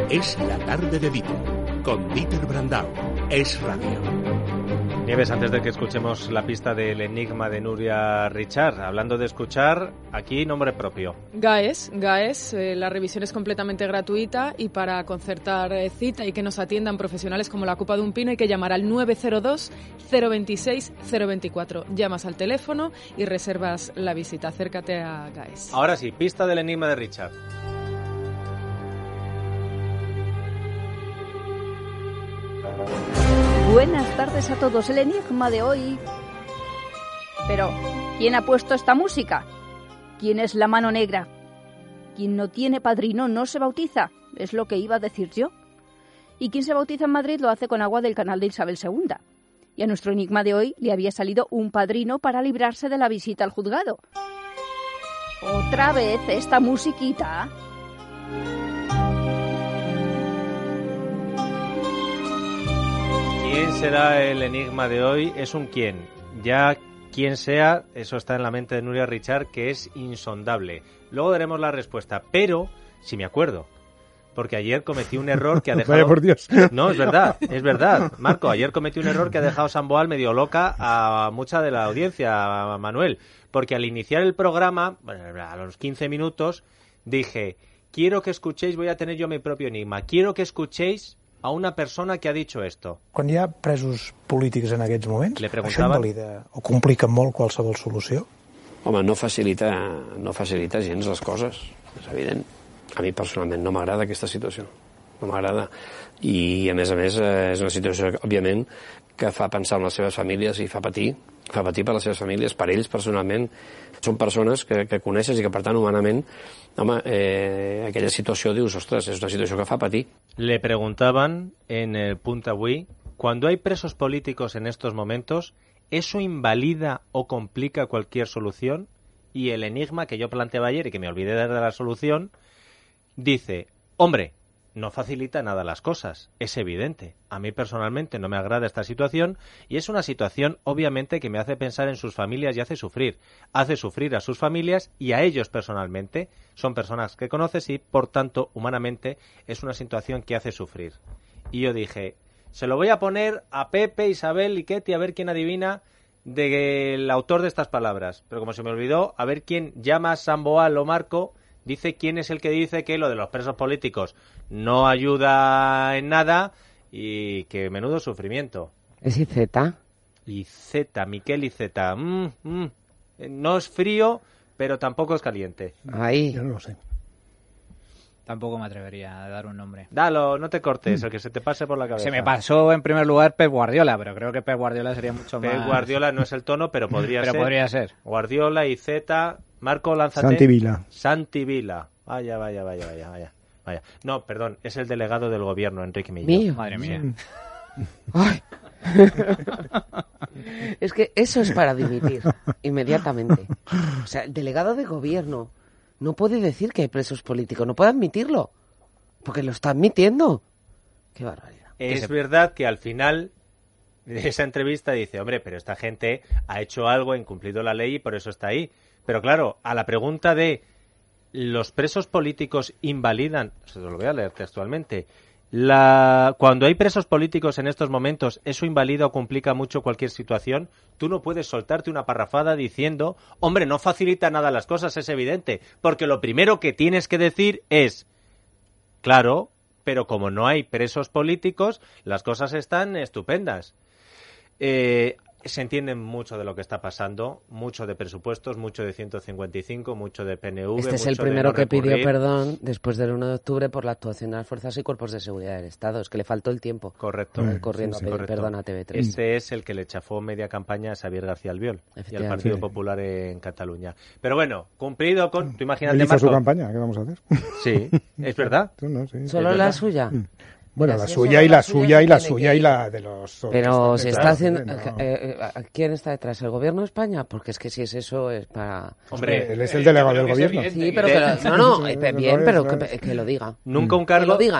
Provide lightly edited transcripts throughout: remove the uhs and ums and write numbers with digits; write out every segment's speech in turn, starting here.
Es la tarde de Dieter, con Dieter Brandau. Es radio. Nieves, antes de que escuchemos la pista del enigma de Nuria Richard, hablando de escuchar, aquí nombre propio. GAES, la revisión es completamente gratuita y para concertar cita y que nos atiendan profesionales como la Copa de un Pino hay que llamar al 902-026-024. Llamas al teléfono y reservas la visita. Acércate a GAES. Ahora sí, pista del enigma de Richard. Buenas tardes a todos. El enigma de hoy. Pero, ¿quién ha puesto esta música? ¿Quién es la mano negra? Quien no tiene padrino no se bautiza, es lo que iba a decir yo. Y quien se bautiza en Madrid lo hace con agua del canal de Isabel II. Y a nuestro enigma de hoy le había salido un padrino para librarse de la visita al juzgado. ¿Otra vez esta musiquita? ¿Quién será el enigma de hoy? Es un quién. Ya quién sea, eso está en la mente de Nuria Richard, que es insondable. Luego daremos la respuesta, pero si me acuerdo, porque ayer cometí un error que ha dejado... Vaya por Dios. No, es verdad. Marco, ayer cometí un error que ha dejado Samboal medio loca a mucha de la audiencia, a Manuel, porque al iniciar el programa, bueno, a los 15 minutos, dije, quiero que escuchéis, voy a tener yo mi propio enigma, quiero que escuchéis a una persona que ha dicho esto. Quan hi ha presos polítics en aquests moments, això invalida o complica molt qualsevol solució? Home, no facilita gens les coses, és evident. A mi personalment no m'agrada aquesta situació, no m'agrada. I a més és una situació, òbviament, que fa pensar en les seves famílies i fa patir per les seves famílies, per ells personalment. Són persones que coneixes i que, per tant, humanament, home, aquella situació dius, ostres, és una situació que fa patir. Le preguntaban en el Punt Avui, cuando hay presos políticos en estos momentos, ¿eso invalida o complica cualquier solución? Y el enigma que yo planteaba ayer y que me olvidé de dar la solución, dice, hombre, no facilita nada las cosas, es evidente. A mí personalmente no me agrada esta situación y es una situación obviamente que me hace pensar en sus familias y hace sufrir a sus familias y a ellos personalmente. Son personas que conoces y por tanto humanamente es una situación que hace sufrir. Y yo dije, se lo voy a poner a Pepe, Isabel y Ketty a ver quién adivina del autor de estas palabras. Pero como se me olvidó, a ver quién llama a Samboal o Marco. Dice quién es el que dice que lo de los presos políticos no ayuda en nada y que menudo sufrimiento. ¿Es Iceta? Iceta, Miquel Iceta. No es frío, pero tampoco es caliente. Ahí. Yo no lo sé. Tampoco me atrevería a dar un nombre. Dalo, no te cortes, el que se te pase por la cabeza. Se me pasó en primer lugar Pep Guardiola, pero creo que Pep Guardiola sería mucho más... Pep Guardiola no es el tono, pero podría ser. Pero podría ser. Guardiola, Iceta... Marco, lánzate. Santi Vila. Vaya. No, perdón, es el delegado del gobierno, Enrique Millo. ¿Mío? Madre mía. Ay. Es que eso es para dimitir inmediatamente. O sea, el delegado de gobierno no puede decir que hay presos políticos, no puede admitirlo, porque lo está admitiendo. Qué barbaridad. Es verdad que al final de esa entrevista dice, hombre, pero esta gente ha hecho algo, ha incumplido la ley y por eso está ahí. Pero claro, a la pregunta de ¿los presos políticos invalidan? Se lo voy a leer textualmente. Cuando hay presos políticos en estos momentos, ¿eso invalida o complica mucho cualquier situación? Tú no puedes soltarte una parrafada diciendo, hombre, no facilita nada las cosas, es evidente. Porque lo primero que tienes que decir es, claro, pero como no hay presos políticos, las cosas están estupendas. Se entiende mucho de lo que está pasando, mucho de presupuestos, mucho de 155, mucho de PNV. Este es el primero que pidió perdón después del 1 de octubre por la actuación de las fuerzas y cuerpos de seguridad del Estado. Es que le faltó el tiempo. Correcto. Corriendo a pedir perdón a TV3. Este es el que le chafó media campaña a Xavier García Albiol y al Partido Popular en Cataluña. Pero bueno, cumplido con... ¿Tú imagínate, él hizo Marco? su campaña, ¿qué vamos a hacer? Sí, es verdad. No, sí, ¿Solo la suya? Bueno, la suya y la suya y la suya y la de los... Pero se está haciendo... ¿Quién está detrás? ¿El gobierno de España? Porque es que si es eso es para... Hombre, él es el delegado del gobierno. Sí, pero que lo diga. Nunca un cargo... Que lo digan.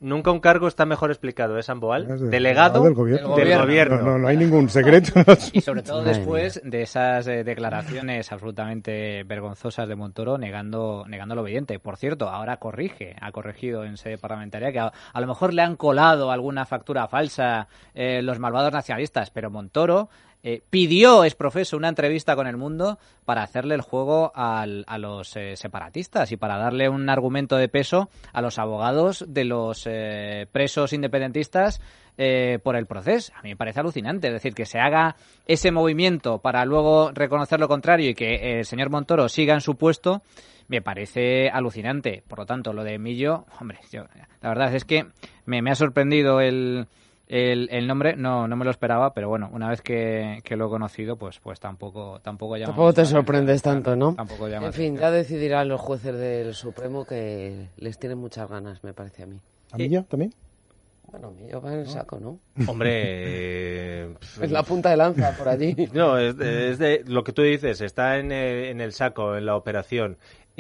Nunca un cargo está mejor explicado, ¿es Samboal? Delegado del gobierno. Del gobierno. No hay ningún secreto. Y sobre todo después de esas declaraciones absolutamente vergonzosas de Montoro negando lo evidente. Por cierto, ahora ha corregido en sede parlamentaria que a lo mejor le han colado alguna factura falsa los malvados nacionalistas, pero Montoro pidió exprofeso una entrevista con El Mundo para hacerle el juego a los separatistas y para darle un argumento de peso a los abogados de los presos independentistas por el proceso. A mí me parece alucinante, es decir, que se haga ese movimiento para luego reconocer lo contrario y que el señor Montoro siga en su puesto, me parece alucinante. Por lo tanto, lo de Millo, hombre, la verdad es que me ha sorprendido el nombre, no me lo esperaba, pero bueno, una vez que lo he conocido, pues tampoco llama. Tampoco te sorprendes tanto, ¿no? Tampoco llama. En fin, ya decidirán los jueces del Supremo, que les tienen muchas ganas, me parece a mí. ¿A mí ya también? Bueno, Millo va en el saco, ¿no? Hombre... es la punta de lanza por allí. No, es de lo que tú dices, está en el saco, en la operación.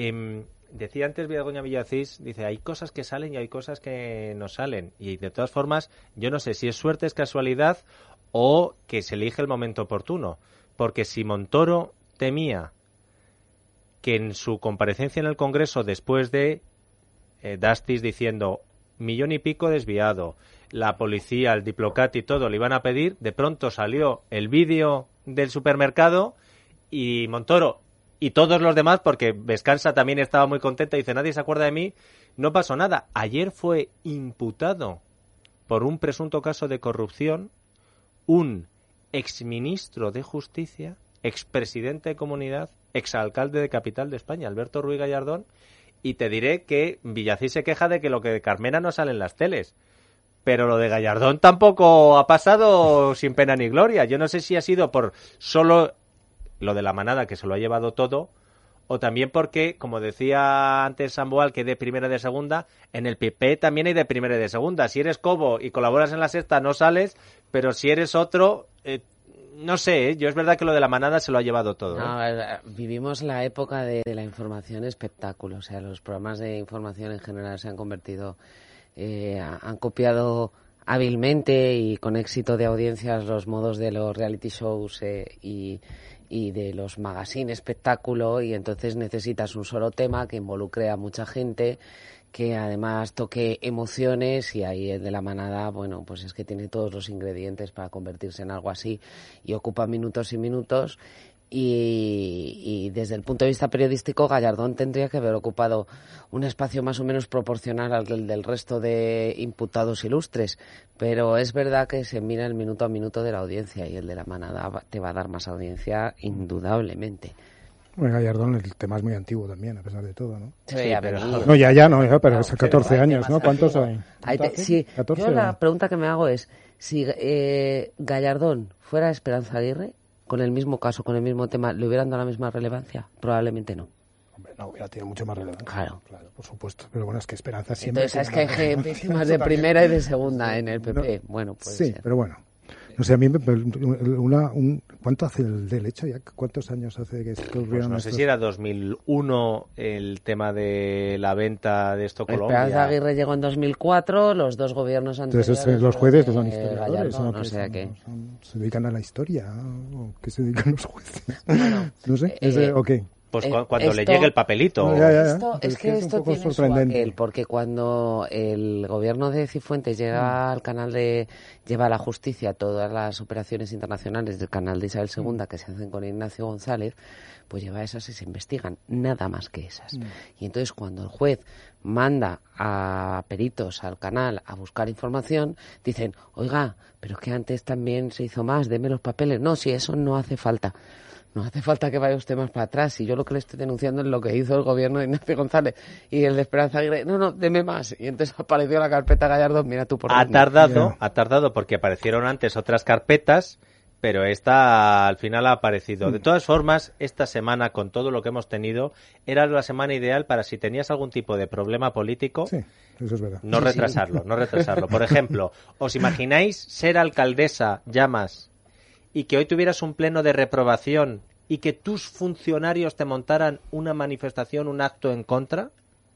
Decía antes Begoña Villacís, dice, hay cosas que salen y hay cosas que no salen. Y de todas formas, yo no sé si es suerte, es casualidad o que se elige el momento oportuno. Porque si Montoro temía que en su comparecencia en el Congreso, después de Dastis diciendo 1,5 millones desviado, la policía, el Diplocat y todo le iban a pedir, de pronto salió el vídeo del supermercado y Montoro y todos los demás, porque Vescansa también estaba muy contenta, dice, nadie se acuerda de mí, no pasó nada. Ayer fue imputado por un presunto caso de corrupción un exministro de Justicia, expresidente de Comunidad, exalcalde de Capital de España, Alberto Ruiz Gallardón, y te diré que Villacís se queja de que lo que de Carmena no sale en las teles. Pero lo de Gallardón tampoco ha pasado sin pena ni gloria. Yo no sé si ha sido por solo lo de la manada, que se lo ha llevado todo, o también porque, como decía antes Samboal, que de primera y de segunda, en el PP también hay de primera y de segunda. Si eres Cobo y colaboras en la Sexta, no sales, pero si eres otro, no sé, yo es verdad que lo de la manada se lo ha llevado todo. No, vivimos la época de la información espectáculo, o sea, los programas de información en general se han convertido, han copiado hábilmente y con éxito de audiencias los modos de los reality shows y de los magazines espectáculo, y entonces necesitas un solo tema que involucre a mucha gente, que además toque emociones, y ahí el de la manada, bueno, pues es que tiene todos los ingredientes para convertirse en algo así y ocupa minutos y minutos. Y desde el punto de vista periodístico, Gallardón tendría que haber ocupado un espacio más o menos proporcional al del resto de imputados ilustres, pero es verdad que se mira el minuto a minuto de la audiencia, y el de la manada te va a dar más audiencia indudablemente. Bueno, Gallardón, el tema es muy antiguo también, a pesar de todo, ¿no? Sí, pero no, ya, pero es 14 años, ¿no? ¿Cuántos hay? Sí, 14, yo la pregunta que me hago es, si Gallardón fuera Esperanza Aguirre, con el mismo caso, con el mismo tema, ¿le hubieran dado la misma relevancia? Probablemente no. Hombre, no, hubiera tenido mucho más relevancia. Claro, por supuesto. Pero bueno, es que Esperanza siempre... Entonces, es que hay víctimas de primera y de segunda en el PP. No, bueno, puede sí, ser. Pero bueno. No sé, a mí ¿cuánto hace del hecho ya? ¿Cuántos años hace que ocurrieron pues no sé si era 2001 el tema de la venta de esto Colombia. Esperanza Aguirre llegó en 2004, los dos gobiernos anteriores... Entonces los jueces son historiadores, no sé a qué. ¿Se dedican a la historia? ¿O qué se dedican los jueces? Bueno, no sé, ¿o qué? Pues cuando le llegue el papelito. Es que esto tiene su aquel, porque cuando el gobierno de Cifuentes lleva al canal lleva a la justicia todas las operaciones internacionales del canal de Isabel II que se hacen con Ignacio González, pues lleva esas y se investigan, nada más que esas. Y entonces cuando el juez manda a peritos al canal a buscar información, dicen, oiga, pero es que antes también se hizo más, deme los papeles. No, si eso no hace falta. No hace falta que vaya usted más para atrás. Y yo lo que le estoy denunciando es lo que hizo el gobierno de Ignacio González y el de Esperanza Aguirre. No, deme más. Y entonces apareció la carpeta Gallardón. Mira tú por dónde. Ha tardado porque aparecieron antes otras carpetas, pero esta al final ha aparecido. De todas formas, esta semana, con todo lo que hemos tenido, era la semana ideal para, si tenías algún tipo de problema político, sí, eso es verdad, no retrasarlo. Por ejemplo, ¿os imagináis ser alcaldesa Llamas y que hoy tuvieras un pleno de reprobación y que tus funcionarios te montaran una manifestación, un acto en contra?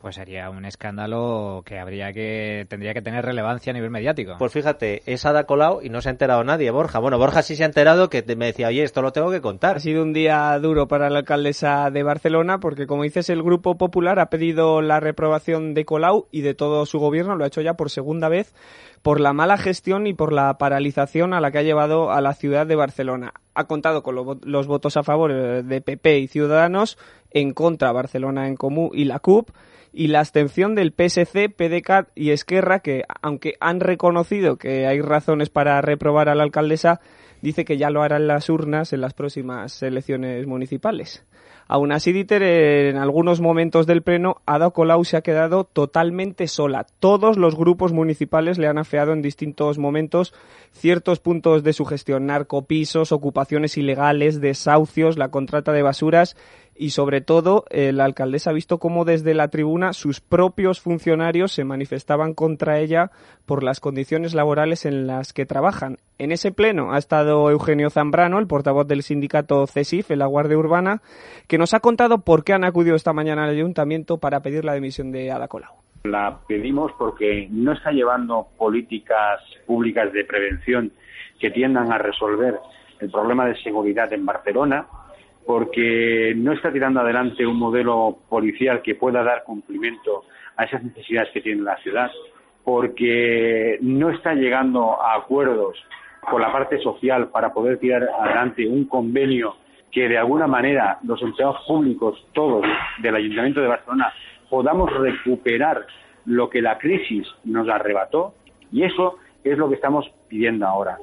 pues sería un escándalo que tendría que tener relevancia a nivel mediático. Pues fíjate, es Ada Colau y no se ha enterado nadie, Borja. Bueno, Borja sí se ha enterado, que me decía, oye, esto lo tengo que contar. Ha sido un día duro para la alcaldesa de Barcelona porque, como dices, el Grupo Popular ha pedido la reprobación de Colau y de todo su gobierno, lo ha hecho ya por segunda vez, por la mala gestión y por la paralización a la que ha llevado a la ciudad de Barcelona. Ha contado con los votos a favor de PP y Ciudadanos, en contra Barcelona en Comú y la CUP, y la abstención del PSC, PDeCAT y Esquerra, que aunque han reconocido que hay razones para reprobar a la alcaldesa, dice que ya lo harán las urnas en las próximas elecciones municipales. Aún así, Dieter, en algunos momentos del pleno, Ada Colau se ha quedado totalmente sola. Todos los grupos municipales le han afeado en distintos momentos ciertos puntos de su gestión: narcopisos, ocupaciones ilegales, desahucios, la contrata de basuras y, sobre todo, la alcaldesa ha visto cómo desde la tribuna sus propios funcionarios se manifestaban contra ella por las condiciones laborales en las que trabajan. En ese pleno ha estado Eugenio Zambrano, el portavoz del sindicato CESIF, en la Guardia Urbana, que nos ha contado por qué han acudido esta mañana al ayuntamiento para pedir la dimisión de Ada Colau. La pedimos porque no está llevando políticas públicas de prevención que tiendan a resolver el problema de seguridad en Barcelona, porque no está tirando adelante un modelo policial que pueda dar cumplimiento a esas necesidades que tiene la ciudad, porque no está llegando a acuerdos con la parte social para poder tirar adelante un convenio que de alguna manera los empleados públicos, todos del Ayuntamiento de Barcelona, podamos recuperar lo que la crisis nos arrebató, y eso es lo que estamos pidiendo ahora.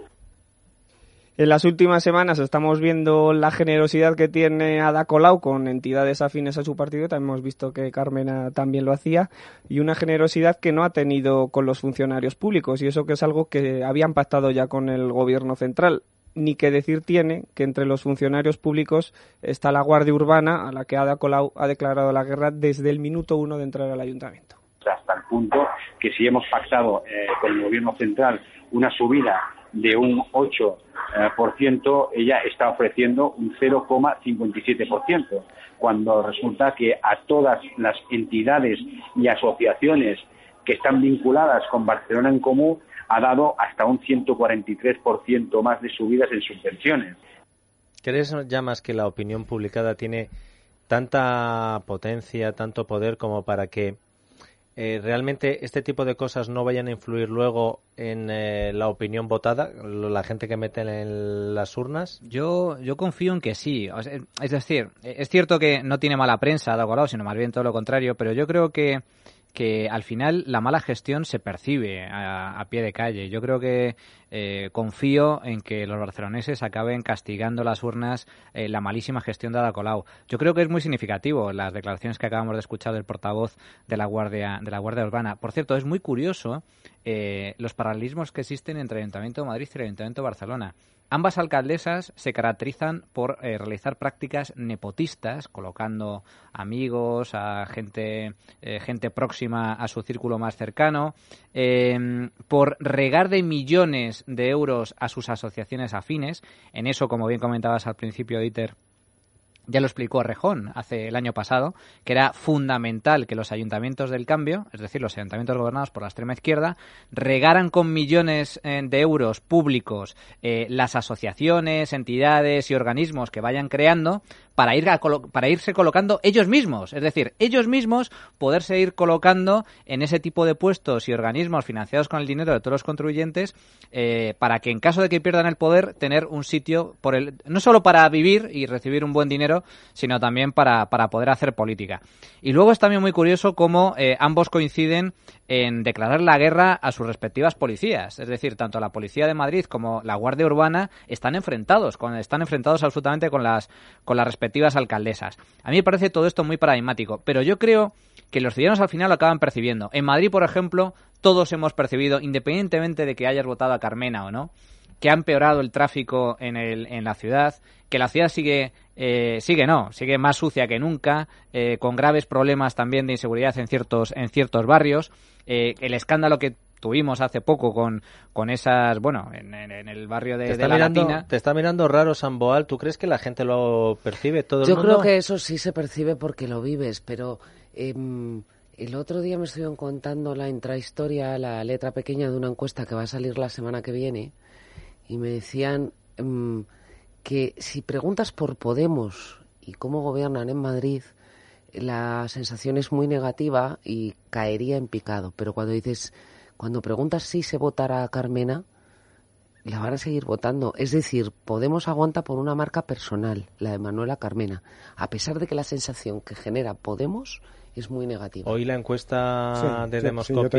En las últimas semanas estamos viendo la generosidad que tiene Ada Colau con entidades afines a su partido, también hemos visto que Carmena también lo hacía, y una generosidad que no ha tenido con los funcionarios públicos, y eso que es algo que habían pactado ya con el gobierno central. Ni que decir tiene que entre los funcionarios públicos está la Guardia Urbana, a la que Ada Colau ha declarado la guerra desde el minuto 1 de entrar al ayuntamiento. Hasta el punto que si hemos pactado con el gobierno central una subida de un 8%, ella está ofreciendo un 0,57%, cuando resulta que a todas las entidades y asociaciones que están vinculadas con Barcelona en Comú ha dado hasta un 143% más de subidas en subvenciones. ¿Crees, Llamas, que la opinión publicada tiene tanta potencia, tanto poder como para que realmente este tipo de cosas no vayan a influir luego en la opinión votada, la gente que mete en las urnas? Yo confío en que sí. Es decir, es cierto que no tiene mala prensa Ada Colau, sino más bien todo lo contrario, pero yo creo que al final la mala gestión se percibe a pie de calle. Yo creo que confío en que los barceloneses acaben castigando las urnas la malísima gestión de Ada Colau. Yo creo que es muy significativo las declaraciones que acabamos de escuchar del portavoz de la Guardia Urbana. Por cierto, es muy curioso los paralelismos que existen entre el Ayuntamiento de Madrid y el Ayuntamiento de Barcelona. Ambas alcaldesas se caracterizan por realizar prácticas nepotistas, colocando amigos, a gente próxima a su círculo más cercano, por regar de millones de euros a sus asociaciones afines. En eso, como bien comentabas al principio, Dieter, ya lo explicó Rejón el año pasado, que era fundamental que los ayuntamientos del cambio, es decir, los ayuntamientos gobernados por la extrema izquierda, regaran con millones de euros públicos las asociaciones, entidades y organismos que vayan creando para irse colocando ellos mismos. Es decir, ellos mismos poderse ir colocando en ese tipo de puestos y organismos financiados con el dinero de todos los contribuyentes, para que en caso de que pierdan el poder, tener un sitio no solo para vivir y recibir un buen dinero, sino también para poder hacer política. Y luego es también muy curioso cómo ambos coinciden en declarar la guerra a sus respectivas policías. Es decir, tanto la Policía de Madrid como la Guardia Urbana están enfrentados absolutamente con las respectivas alcaldesas. A mí me parece todo esto muy paradigmático, pero yo creo que los ciudadanos al final lo acaban percibiendo. En Madrid, por ejemplo, todos hemos percibido, independientemente de que hayas votado a Carmena o no, que ha empeorado el tráfico en la ciudad, que la ciudad sigue más sucia que nunca, con graves problemas también de inseguridad en ciertos barrios. El escándalo que tuvimos hace poco con esas, en el barrio de la Latina. Te está mirando raro Samboal. ¿Tú crees que la gente lo percibe, todo el mundo? Yo creo que eso sí se percibe porque lo vives, pero El otro día me estuvieron contando la intrahistoria, la letra pequeña de una encuesta que va a salir la semana que viene, y me decían que si preguntas por Podemos y cómo gobiernan en Madrid, la sensación es muy negativa y caería en picado. Pero cuando preguntas si se votará a Carmena, la van a seguir votando. Es decir, Podemos aguanta por una marca personal, la de Manuela Carmena, a pesar de que la sensación que genera Podemos es muy negativa. Hoy la encuesta de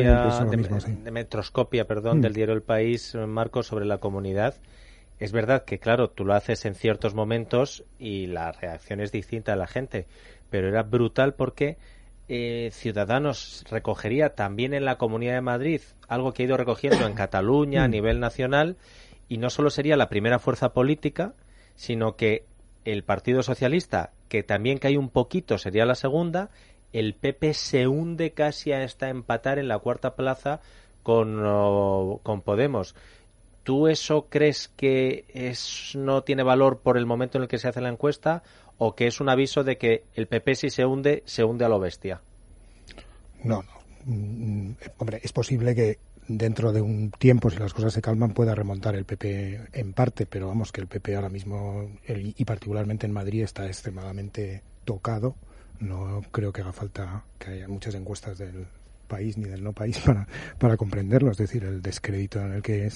Metroscopia, del diario El País, Marco, sobre la comunidad, es verdad que, claro, tú lo haces en ciertos momentos y la reacción es distinta de la gente, pero era brutal porque Ciudadanos recogería también en la Comunidad de Madrid algo que ha ido recogiendo en Cataluña a nivel nacional, y no solo sería la primera fuerza política, sino que el Partido Socialista, que también cae un poquito, sería la segunda. El PP se hunde casi hasta empatar en la cuarta plaza con Podemos. ¿Tú eso crees que no tiene valor por el momento en el que se hace la encuesta, o que es un aviso de que el PP, si se hunde a lo bestia? No. Hombre, es posible que dentro de un tiempo, si las cosas se calman, pueda remontar el PP en parte, pero vamos, que el PP ahora mismo, y particularmente en Madrid, está extremadamente tocado. No creo que haga falta que haya muchas encuestas del país ni del no país para comprenderlo. Es decir, el descrédito en el que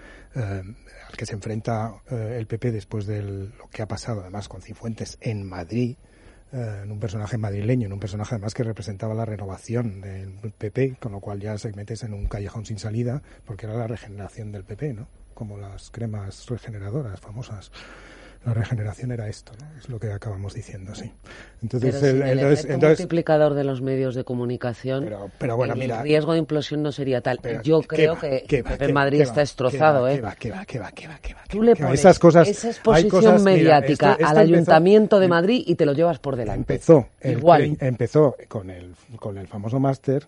al que se enfrenta el PP después de lo que ha pasado, además con Cifuentes en Madrid, en un personaje madrileño, en un personaje además que representaba la renovación del PP, con lo cual ya se metes en un callejón sin salida, porque era la regeneración del PP, ¿no? Como las cremas regeneradoras famosas. La regeneración era esto, ¿no? Es lo que acabamos diciendo, sí. Entonces, el efecto multiplicador de los medios de comunicación, pero bueno, el riesgo de implosión no sería tal. Yo creo que Madrid está destrozado, ¿Qué va? Tú le pones esa exposición mediática al Ayuntamiento de Madrid y te lo llevas por delante. Empezó con el famoso máster.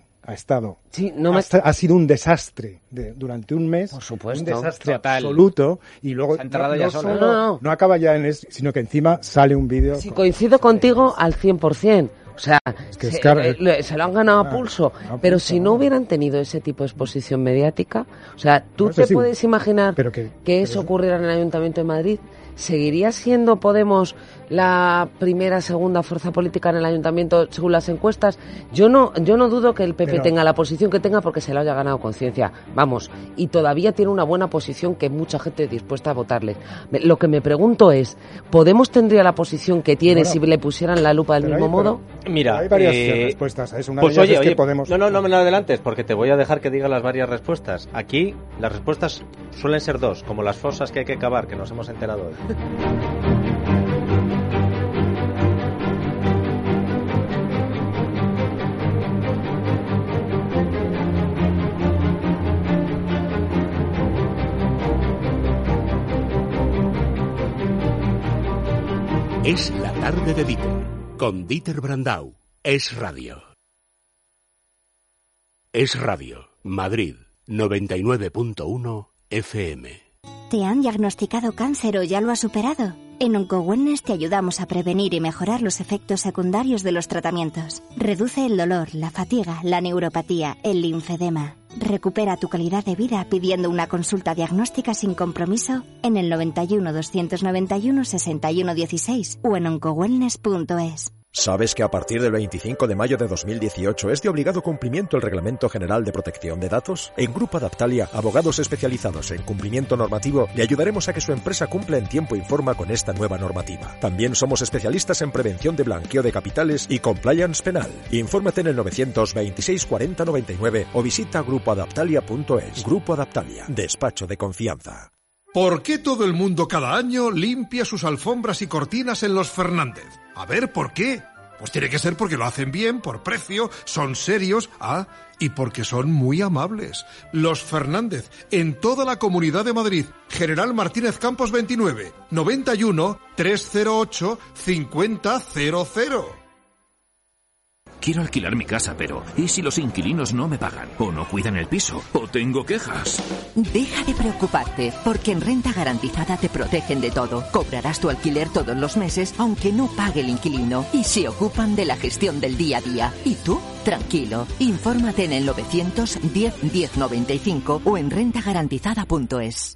Ha sido un desastre durante un mes. Por supuesto. Un desastre absoluto. Y luego no acaba ya en eso, sino que encima sale un vídeo. Sí, coincido contigo al 100%. O sea, se lo han ganado a pulso. Pero si no hubieran tenido ese tipo de exposición mediática, o sea, ¿tú te puedes imaginar que eso ocurriera en el Ayuntamiento de Madrid? ¿Seguiría siendo Podemos la primera, segunda fuerza política en el ayuntamiento según las encuestas? Yo no dudo que el PP tenga la posición que tenga, porque se lo haya ganado conciencia. Vamos, y todavía tiene una buena posición que mucha gente dispuesta a votarle. Lo que me pregunto es, ¿Podemos tendría la posición que tiene si le pusieran la lupa del mismo modo? Mira, hay varias respuestas a eso. Una pues de ellas es que Podemos... No me lo adelantes, porque te voy a dejar que diga las varias respuestas. Aquí las respuestas suelen ser dos, como las fosas que hay que cavar, que nos hemos enterado hoy. Es la tarde de Dieter, con Dieter Brandau. Es Radio. Es Radio, Madrid, 99.1 FM. ¿Te han diagnosticado cáncer o ya lo has superado? En OncoWellness te ayudamos a prevenir y mejorar los efectos secundarios de los tratamientos. Reduce el dolor, la fatiga, la neuropatía, el linfedema. Recupera tu calidad de vida pidiendo una consulta diagnóstica sin compromiso en el 91 291 61 16 o en oncowellness.es. ¿Sabes que a partir del 25 de mayo de 2018 es de obligado cumplimiento el Reglamento General de Protección de Datos? En Grupo Adaptalia, abogados especializados en cumplimiento normativo, le ayudaremos a que su empresa cumpla en tiempo y forma con esta nueva normativa. También somos especialistas en prevención de blanqueo de capitales y compliance penal. Infórmate en el 926 40 99 o visita grupoadaptalia.es. Grupo Adaptalia, despacho de confianza. ¿Por qué todo el mundo cada año limpia sus alfombras y cortinas en los Fernández? A ver, ¿por qué? Pues tiene que ser porque lo hacen bien, por precio, son serios, y porque son muy amables. Los Fernández, en toda la Comunidad de Madrid. General Martínez Campos 29, 91 308 5000. Quiero alquilar mi casa, pero ¿y si los inquilinos no me pagan? ¿O no cuidan el piso? ¿O tengo quejas? Deja de preocuparte, porque en Renta Garantizada te protegen de todo. Cobrarás tu alquiler todos los meses, aunque no pague el inquilino. Y se ocupan de la gestión del día a día. ¿Y tú? Tranquilo. Infórmate en el 910 1095 o en rentagarantizada.es.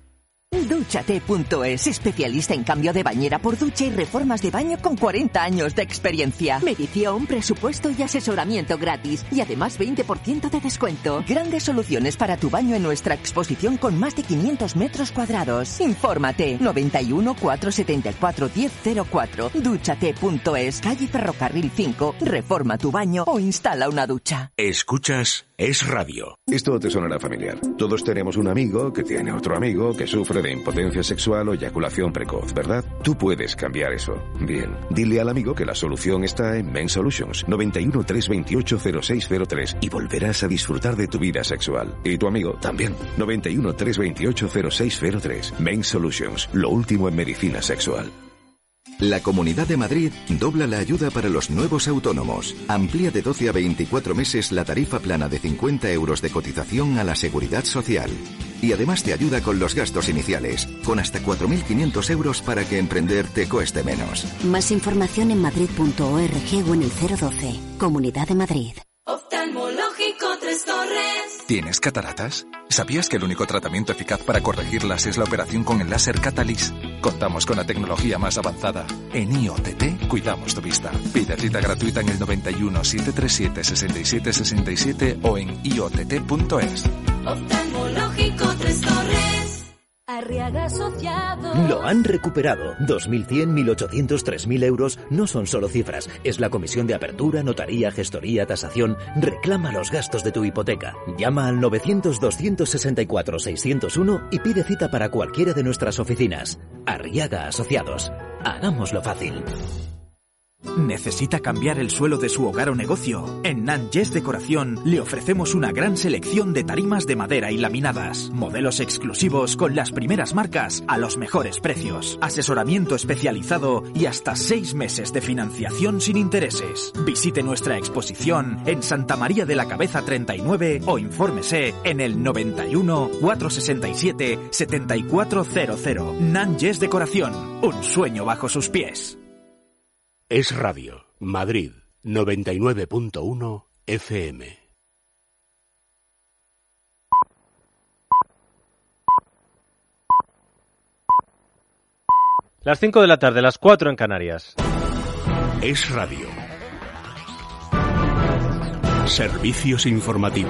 Dúchate.es, especialista en cambio de bañera por ducha y reformas de baño con 40 años de experiencia. Medición, presupuesto y asesoramiento gratis. Y además 20% de descuento. Grandes soluciones para tu baño en nuestra exposición con más de 500 metros cuadrados. Infórmate. 91 474 1004. Dúchate.es, calle Ferrocarril 5. Reforma tu baño o instala una ducha. Escuchas Es Radio. Esto te sonará familiar. Todos tenemos un amigo que tiene otro amigo que sufre de impotencia sexual o eyaculación precoz, ¿verdad? Tú puedes cambiar eso. Bien, dile al amigo que la solución está en Men Solutions, 91 328 0603 y volverás a disfrutar de tu vida sexual. Y tu amigo también, 91 328 0603. Men Solutions, lo último en medicina sexual. La Comunidad de Madrid dobla la ayuda para los nuevos autónomos. Amplía de 12 a 24 meses la tarifa plana de 50 euros de cotización a la Seguridad Social. Y además te ayuda con los gastos iniciales, con hasta 4.500 euros para que emprender te cueste menos. Más información en madrid.org o en el 012. Comunidad de Madrid. Oftalmológico Tres Torres. ¿Tienes cataratas? ¿Sabías que el único tratamiento eficaz para corregirlas es la operación con el láser Catalyst? Contamos con la tecnología más avanzada. En IOTT cuidamos tu vista. Pide cita gratuita en el 91 737 67 67 o en iott.es. Oftalmológico Tres Torres. Arriaga Asociados. Lo han recuperado. 2.100, 1.800, 3.000 euros no son solo cifras. Es la comisión de apertura, notaría, gestoría, tasación. Reclama los gastos de tu hipoteca. Llama al 900-264-601 y pide cita para cualquiera de nuestras oficinas. Arriaga Asociados. Hagámoslo fácil. ¿Necesita cambiar el suelo de su hogar o negocio? En Nanjes Decoración le ofrecemos una gran selección de tarimas de madera y laminadas, modelos exclusivos con las primeras marcas a los mejores precios, asesoramiento especializado y hasta 6 meses de financiación sin intereses. Visite nuestra exposición en Santa María de la Cabeza 39 o infórmese en el 91 467 7400. Nanjes Decoración, un sueño bajo sus pies. Es Radio, Madrid, 99.1 FM. Las 5 de la tarde, las 4 en Canarias. Es Radio. Servicios informativos.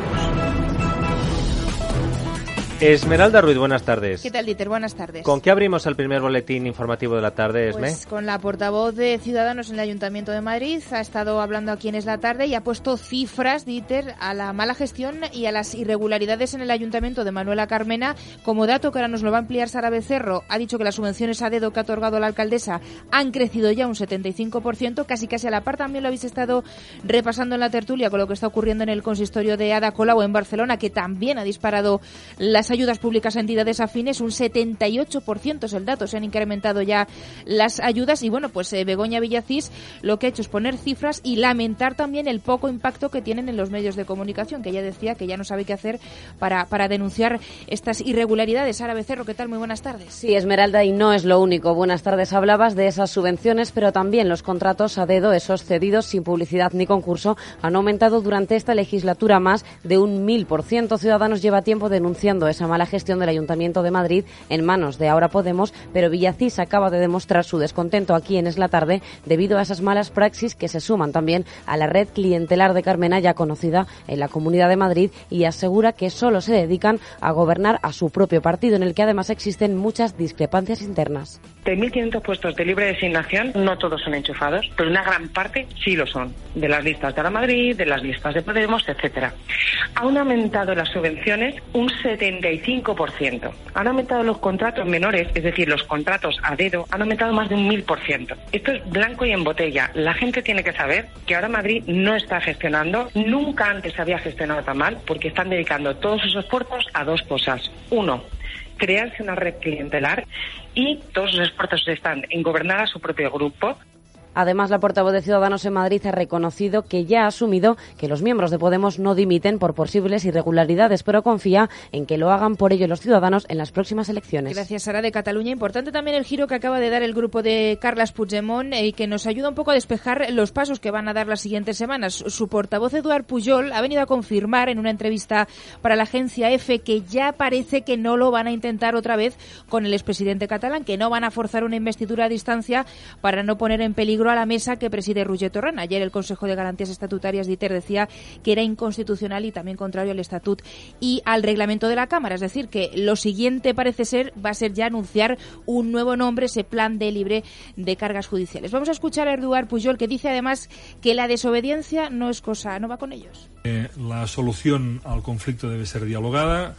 Esmeralda Ruiz, buenas tardes. ¿Qué tal, Dieter? Buenas tardes. ¿Con qué abrimos el primer boletín informativo de la tarde, Esme? Pues con la portavoz de Ciudadanos en el Ayuntamiento de Madrid. Ha estado hablando aquí en Es la Tarde y ha puesto cifras, Dieter, a la mala gestión y a las irregularidades en el Ayuntamiento de Manuela Carmena. Como dato que ahora nos lo va a ampliar Sara Becerro, ha dicho que las subvenciones a dedo que ha otorgado la alcaldesa han crecido ya un 75%, casi a la par. También lo habéis estado repasando en la tertulia con lo que está ocurriendo en el consistorio de Ada Colau en Barcelona, que también ha disparado las ayudas públicas a entidades afines, un 78% es el dato, se han incrementado ya las ayudas y bueno, pues Begoña Villacís lo que ha hecho es poner cifras y lamentar también el poco impacto que tienen en los medios de comunicación, que ella decía que ya no sabe qué hacer para denunciar estas irregularidades. Sara Becerro, ¿qué tal? Muy buenas tardes. Sí, Esmeralda, y no es lo único. Buenas tardes. Hablabas de esas subvenciones, pero también los contratos a dedo, esos cedidos sin publicidad ni concurso, han aumentado durante esta legislatura más de un 1000%. Ciudadanos lleva tiempo denunciando esa mala gestión del Ayuntamiento de Madrid en manos de Ahora Podemos, pero Villacís acaba de demostrar su descontento aquí en Es la Tarde debido a esas malas praxis que se suman también a la red clientelar de Carmena, ya conocida en la Comunidad de Madrid, y asegura que solo se dedican a gobernar a su propio partido, en el que además existen muchas discrepancias internas. De 1.500 puestos de libre designación, no todos son enchufados, pero una gran parte sí lo son, de las listas de Ahora Madrid, de las listas de Podemos, etcétera. Han aumentado las subvenciones un 75%. Han aumentado los contratos menores, es decir, los contratos a dedo, han aumentado más de un 1000%. Esto es blanco y en botella. La gente tiene que saber que ahora Madrid no está gestionando, nunca antes se había gestionado tan mal, porque están dedicando todos sus esfuerzos a dos cosas. Uno, crearse una red clientelar, y todos sus esfuerzos están en gobernar a su propio grupo. Además, la portavoz de Ciudadanos en Madrid ha reconocido que ya ha asumido que los miembros de Podemos no dimiten por posibles irregularidades, pero confía en que lo hagan por ello los ciudadanos en las próximas elecciones. Gracias, Sara, de Cataluña. Importante también el giro que acaba de dar el grupo de Carles Puigdemont y que nos ayuda un poco a despejar los pasos que van a dar las siguientes semanas. Su portavoz, Eduard Pujol, ha venido a confirmar en una entrevista para la agencia EFE que ya parece que no lo van a intentar otra vez con el expresidente catalán, que no van a forzar una investidura a distancia para no poner en peligro a la mesa que preside Roger Torrent. Ayer el Consejo de Garantías Estatutarias, Dieter, decía que era inconstitucional y también contrario al Estatut y al reglamento de la Cámara. Es decir, que lo siguiente parece ser, va a ser ya anunciar un nuevo nombre, ese plan de libre de cargas judiciales. Vamos a escuchar a Eduard Pujol, que dice además que la desobediencia no va con ellos. La solución al conflicto debe ser dialogada.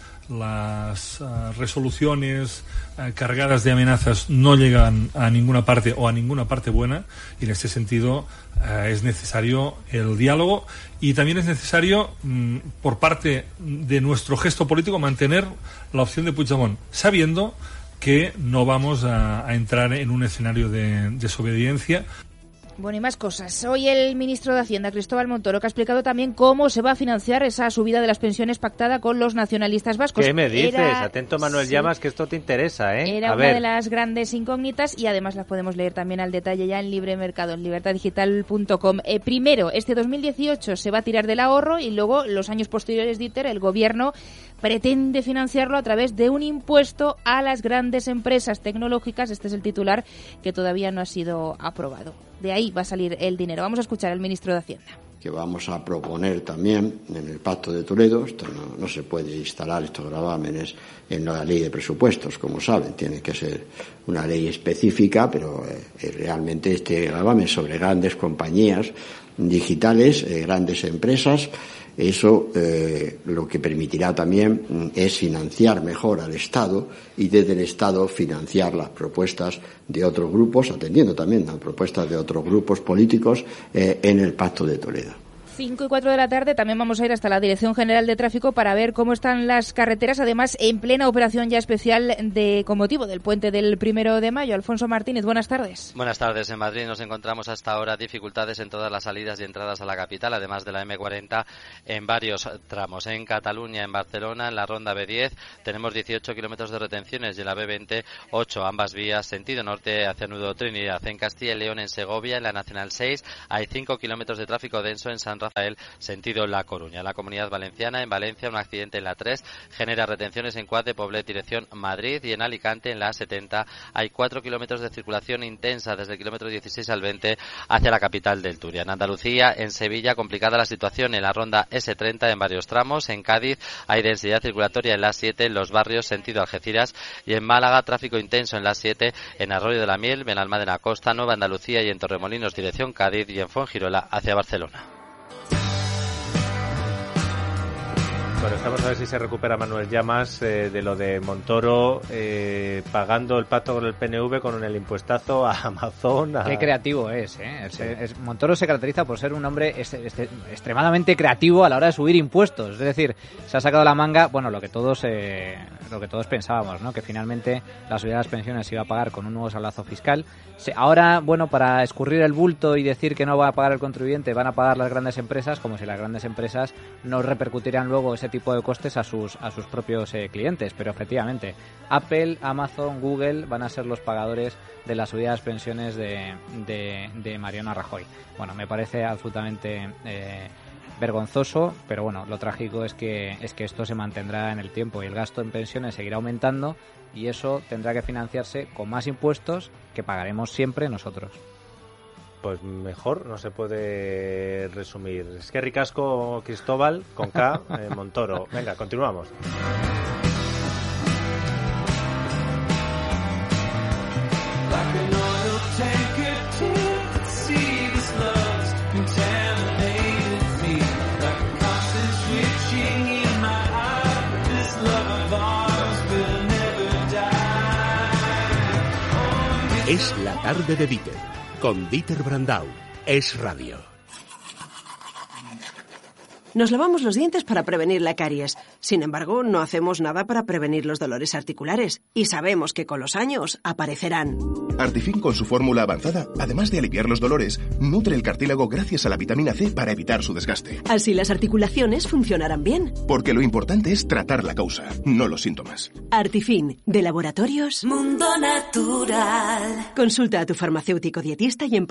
Las resoluciones cargadas de amenazas no llegan a ninguna parte o a ninguna parte buena, y en este sentido es necesario el diálogo, y también es necesario por parte de nuestro gesto político mantener la opción de Puigdemont, sabiendo que no vamos a entrar en un escenario de desobediencia. Bueno, y más cosas. Hoy el ministro de Hacienda, Cristóbal Montoro, que ha explicado también cómo se va a financiar esa subida de las pensiones pactada con los nacionalistas vascos. ¿Qué me dices? Atento, Manuel Llamas, que esto te interesa, ¿eh? Era una de las grandes incógnitas y además las podemos leer también al detalle ya en Libre Mercado, en libertaddigital.com. Primero, este 2018 se va a tirar del ahorro y luego los años posteriores, Dieter, el gobierno pretende financiarlo a través de un impuesto a las grandes empresas tecnológicas. Este es el titular que todavía no ha sido aprobado. De ahí va a salir el dinero. Vamos a escuchar al ministro de Hacienda. Que vamos a proponer también en el Pacto de Toledo. Esto no se puede instalar, estos gravámenes, en la ley de presupuestos, como saben. Tiene que ser una ley específica, pero realmente este gravamen sobre grandes compañías digitales, grandes empresas, eso lo que permitirá también es financiar mejor al Estado y desde el Estado financiar las propuestas de otros grupos, atendiendo también a propuestas de otros grupos políticos en el Pacto de Toledo. 5:04 de la tarde, también vamos a ir hasta la Dirección General de Tráfico para ver cómo están las carreteras, además en plena operación ya especial con motivo del puente del 1 de mayo. Alfonso Martínez, buenas tardes. Buenas tardes. En Madrid nos encontramos hasta ahora dificultades en todas las salidas y entradas a la capital, además de la M40 en varios tramos. En Cataluña, en Barcelona, en la ronda B10 tenemos 18 kilómetros de retenciones y en la B20 8, ambas vías sentido norte hacia Nudo Trinidad. En Castilla y León, en Segovia, en la Nacional 6 hay 5 kilómetros de tráfico denso en San Rafael, sentido La Coruña. En la Comunidad Valenciana, en Valencia, un accidente en la 3 genera retenciones en Cuat de Poblet, dirección Madrid, y en Alicante, en la 70, hay 4 kilómetros de circulación intensa desde el kilómetro 16 al 20 hacia la capital del Turia. En Andalucía, en Sevilla, complicada la situación en la ronda S30 en varios tramos. En Cádiz hay densidad circulatoria en la 7 en los barrios sentido Algeciras, y en Málaga, tráfico intenso en la 7 en Arroyo de la Miel, Benalmádena Costa, Nueva Andalucía y en Torremolinos, dirección Cádiz, y en Fuengirola hacia Barcelona. Bueno, estamos a ver si se recupera Manuel Llamas de lo de Montoro pagando el pacto con el PNV con el impuestazo a Amazon. Qué creativo es, ¿eh? Montoro se caracteriza por ser un hombre extremadamente creativo a la hora de subir impuestos. Es decir, se ha sacado la manga, bueno, lo que todos pensábamos, ¿no? Que finalmente la subida de las pensiones se iba a pagar con un nuevo sablazo fiscal. Ahora, bueno, para escurrir el bulto y decir que no va a pagar el contribuyente, van a pagar las grandes empresas, como si las grandes empresas no repercutirán luego ese tipo de costes a sus propios clientes. Pero efectivamente, Apple, Amazon, Google van a ser los pagadores de la subida de las pensiones de Mariano Rajoy. Bueno, me parece absolutamente vergonzoso, pero bueno, lo trágico es que esto se mantendrá en el tiempo y el gasto en pensiones seguirá aumentando, y eso tendrá que financiarse con más impuestos que pagaremos siempre nosotros. Pues mejor no se puede resumir. Es que ricasco, Cristóbal, con K, Montoro. Venga, continuamos. Es la tarde de Dieter. Con Dieter Brandau, Es Radio. Nos lavamos los dientes para prevenir la caries. Sin embargo, no hacemos nada para prevenir los dolores articulares. Y sabemos que con los años aparecerán. Artifin, con su fórmula avanzada, además de aliviar los dolores, nutre el cartílago gracias a la vitamina C para evitar su desgaste. Así las articulaciones funcionarán bien. Porque lo importante es tratar la causa, no los síntomas. Artifin, de Laboratorios Mundo Natural. Consulta a tu farmacéutico dietista y en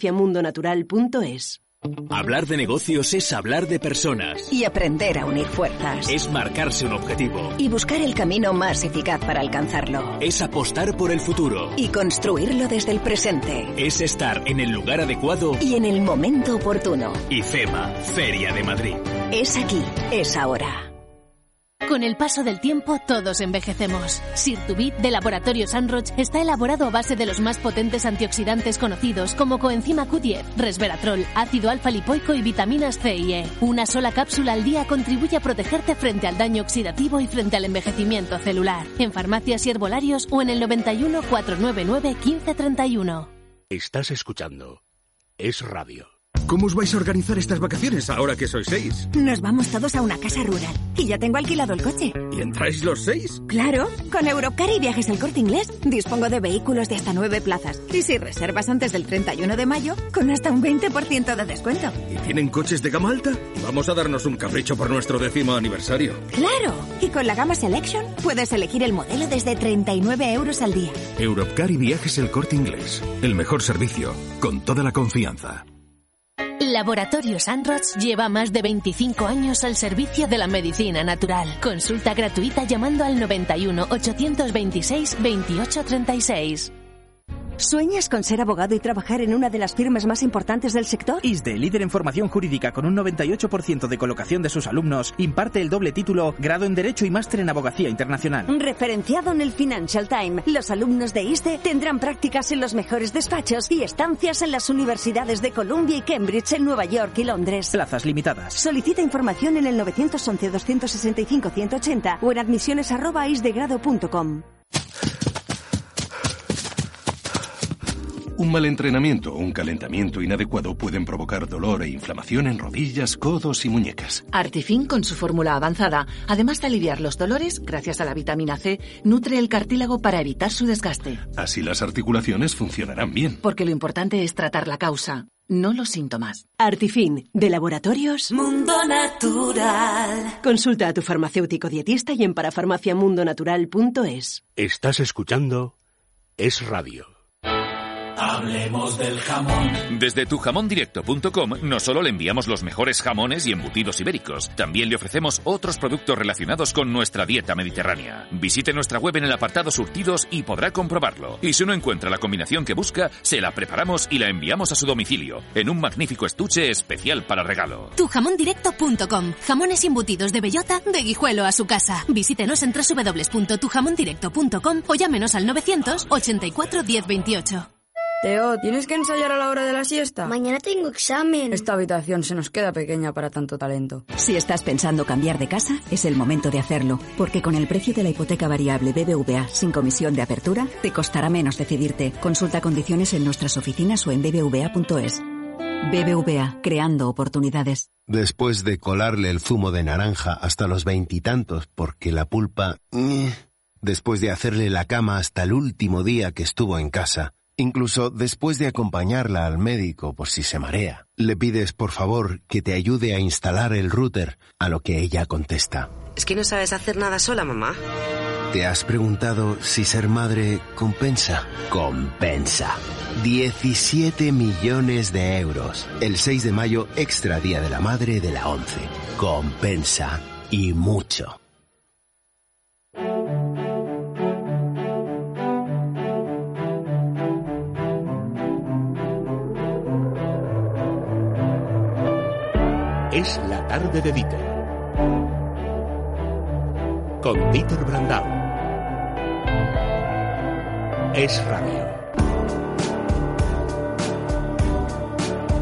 parafarmaciamundonatural.es. Hablar de negocios es hablar de personas. Y aprender a unir fuerzas. Es marcarse un objetivo. Y buscar el camino más eficaz para alcanzarlo. Es apostar por el futuro. Y construirlo desde el presente. Es estar en el lugar adecuado. Y en el momento oportuno. IFEMA, Feria de Madrid. Es aquí, es ahora. Con el paso del tiempo, todos envejecemos. Sirtubit de Laboratorios Sunroch está elaborado a base de los más potentes antioxidantes conocidos como coenzima Q10, resveratrol, ácido alfa-lipoico y vitaminas C y E. Una sola cápsula al día contribuye a protegerte frente al daño oxidativo y frente al envejecimiento celular. En farmacias y herbolarios o en el 91 499 1531. Estás escuchando Es Radio. ¿Cómo os vais a organizar estas vacaciones ahora que sois 6? Nos vamos todos a una casa rural y ya tengo alquilado el coche. ¿Y entráis los 6? Claro, con Europcar y Viajes El Corte Inglés dispongo de vehículos de hasta 9 plazas. Y si reservas antes del 31 de mayo, con hasta un 20% de descuento. ¿Y tienen coches de gama alta? Vamos a darnos un capricho por nuestro 10º aniversario. ¡Claro! Y con la gama Selection puedes elegir el modelo desde 39 euros al día. Europcar y Viajes El Corte Inglés. El mejor servicio, con toda la confianza. Laboratorios Sunroch lleva más de 25 años al servicio de la medicina natural. Consulta gratuita llamando al 91 826 2836. ¿Sueñas con ser abogado y trabajar en una de las firmas más importantes del sector? ISDE, líder en formación jurídica con un 98% de colocación de sus alumnos, imparte el doble título, grado en Derecho y máster en Abogacía Internacional. Referenciado en el Financial Times, los alumnos de ISDE tendrán prácticas en los mejores despachos y estancias en las universidades de Columbia y Cambridge en Nueva York y Londres. Plazas limitadas. Solicita información en el 911-265-180 o en admisiones@isdegrado.com. Un mal entrenamiento o un calentamiento inadecuado pueden provocar dolor e inflamación en rodillas, codos y muñecas. Artifin, con su fórmula avanzada, además de aliviar los dolores, gracias a la vitamina C, nutre el cartílago para evitar su desgaste. Así las articulaciones funcionarán bien. Porque lo importante es tratar la causa, no los síntomas. Artifin, de Laboratorios Mundo Natural. Consulta a tu farmacéutico dietista y en parafarmaciamundonatural.es. Estás escuchando Es Radio. Hablemos del jamón. Desde tujamondirecto.com no solo le enviamos los mejores jamones y embutidos ibéricos, también le ofrecemos otros productos relacionados con nuestra dieta mediterránea. Visite nuestra web en el apartado surtidos y podrá comprobarlo. Y si no encuentra la combinación que busca, se la preparamos y la enviamos a su domicilio, en un magnífico estuche especial para regalo. Tujamondirecto.com. Jamones y embutidos de bellota de Guijuelo a su casa. Visítenos en www.tujamondirecto.com o llámenos al 900 84 10 28. Teo, ¿tienes que ensayar a la hora de la siesta? Mañana tengo examen. Esta habitación se nos queda pequeña para tanto talento. Si estás pensando cambiar de casa, es el momento de hacerlo, porque con el precio de la hipoteca variable BBVA sin comisión de apertura, te costará menos decidirte. Consulta condiciones en nuestras oficinas o en bbva.es. BBVA, creando oportunidades. Después de colarle el zumo de naranja hasta los 20 y tantos porque la pulpa... Después de hacerle la cama hasta el último día que estuvo en casa... Incluso después de acompañarla al médico por si se marea, le pides por favor que te ayude a instalar el router, a lo que ella contesta: ¿Es que no sabes hacer nada sola, mamá? ¿Te has preguntado si ser madre compensa? Compensa. 17 millones de euros. El 6 de mayo, extra Día de la Madre de la ONCE. Compensa. Y mucho. Es la tarde de Dieter. Con Dieter Brandau. Es Radio.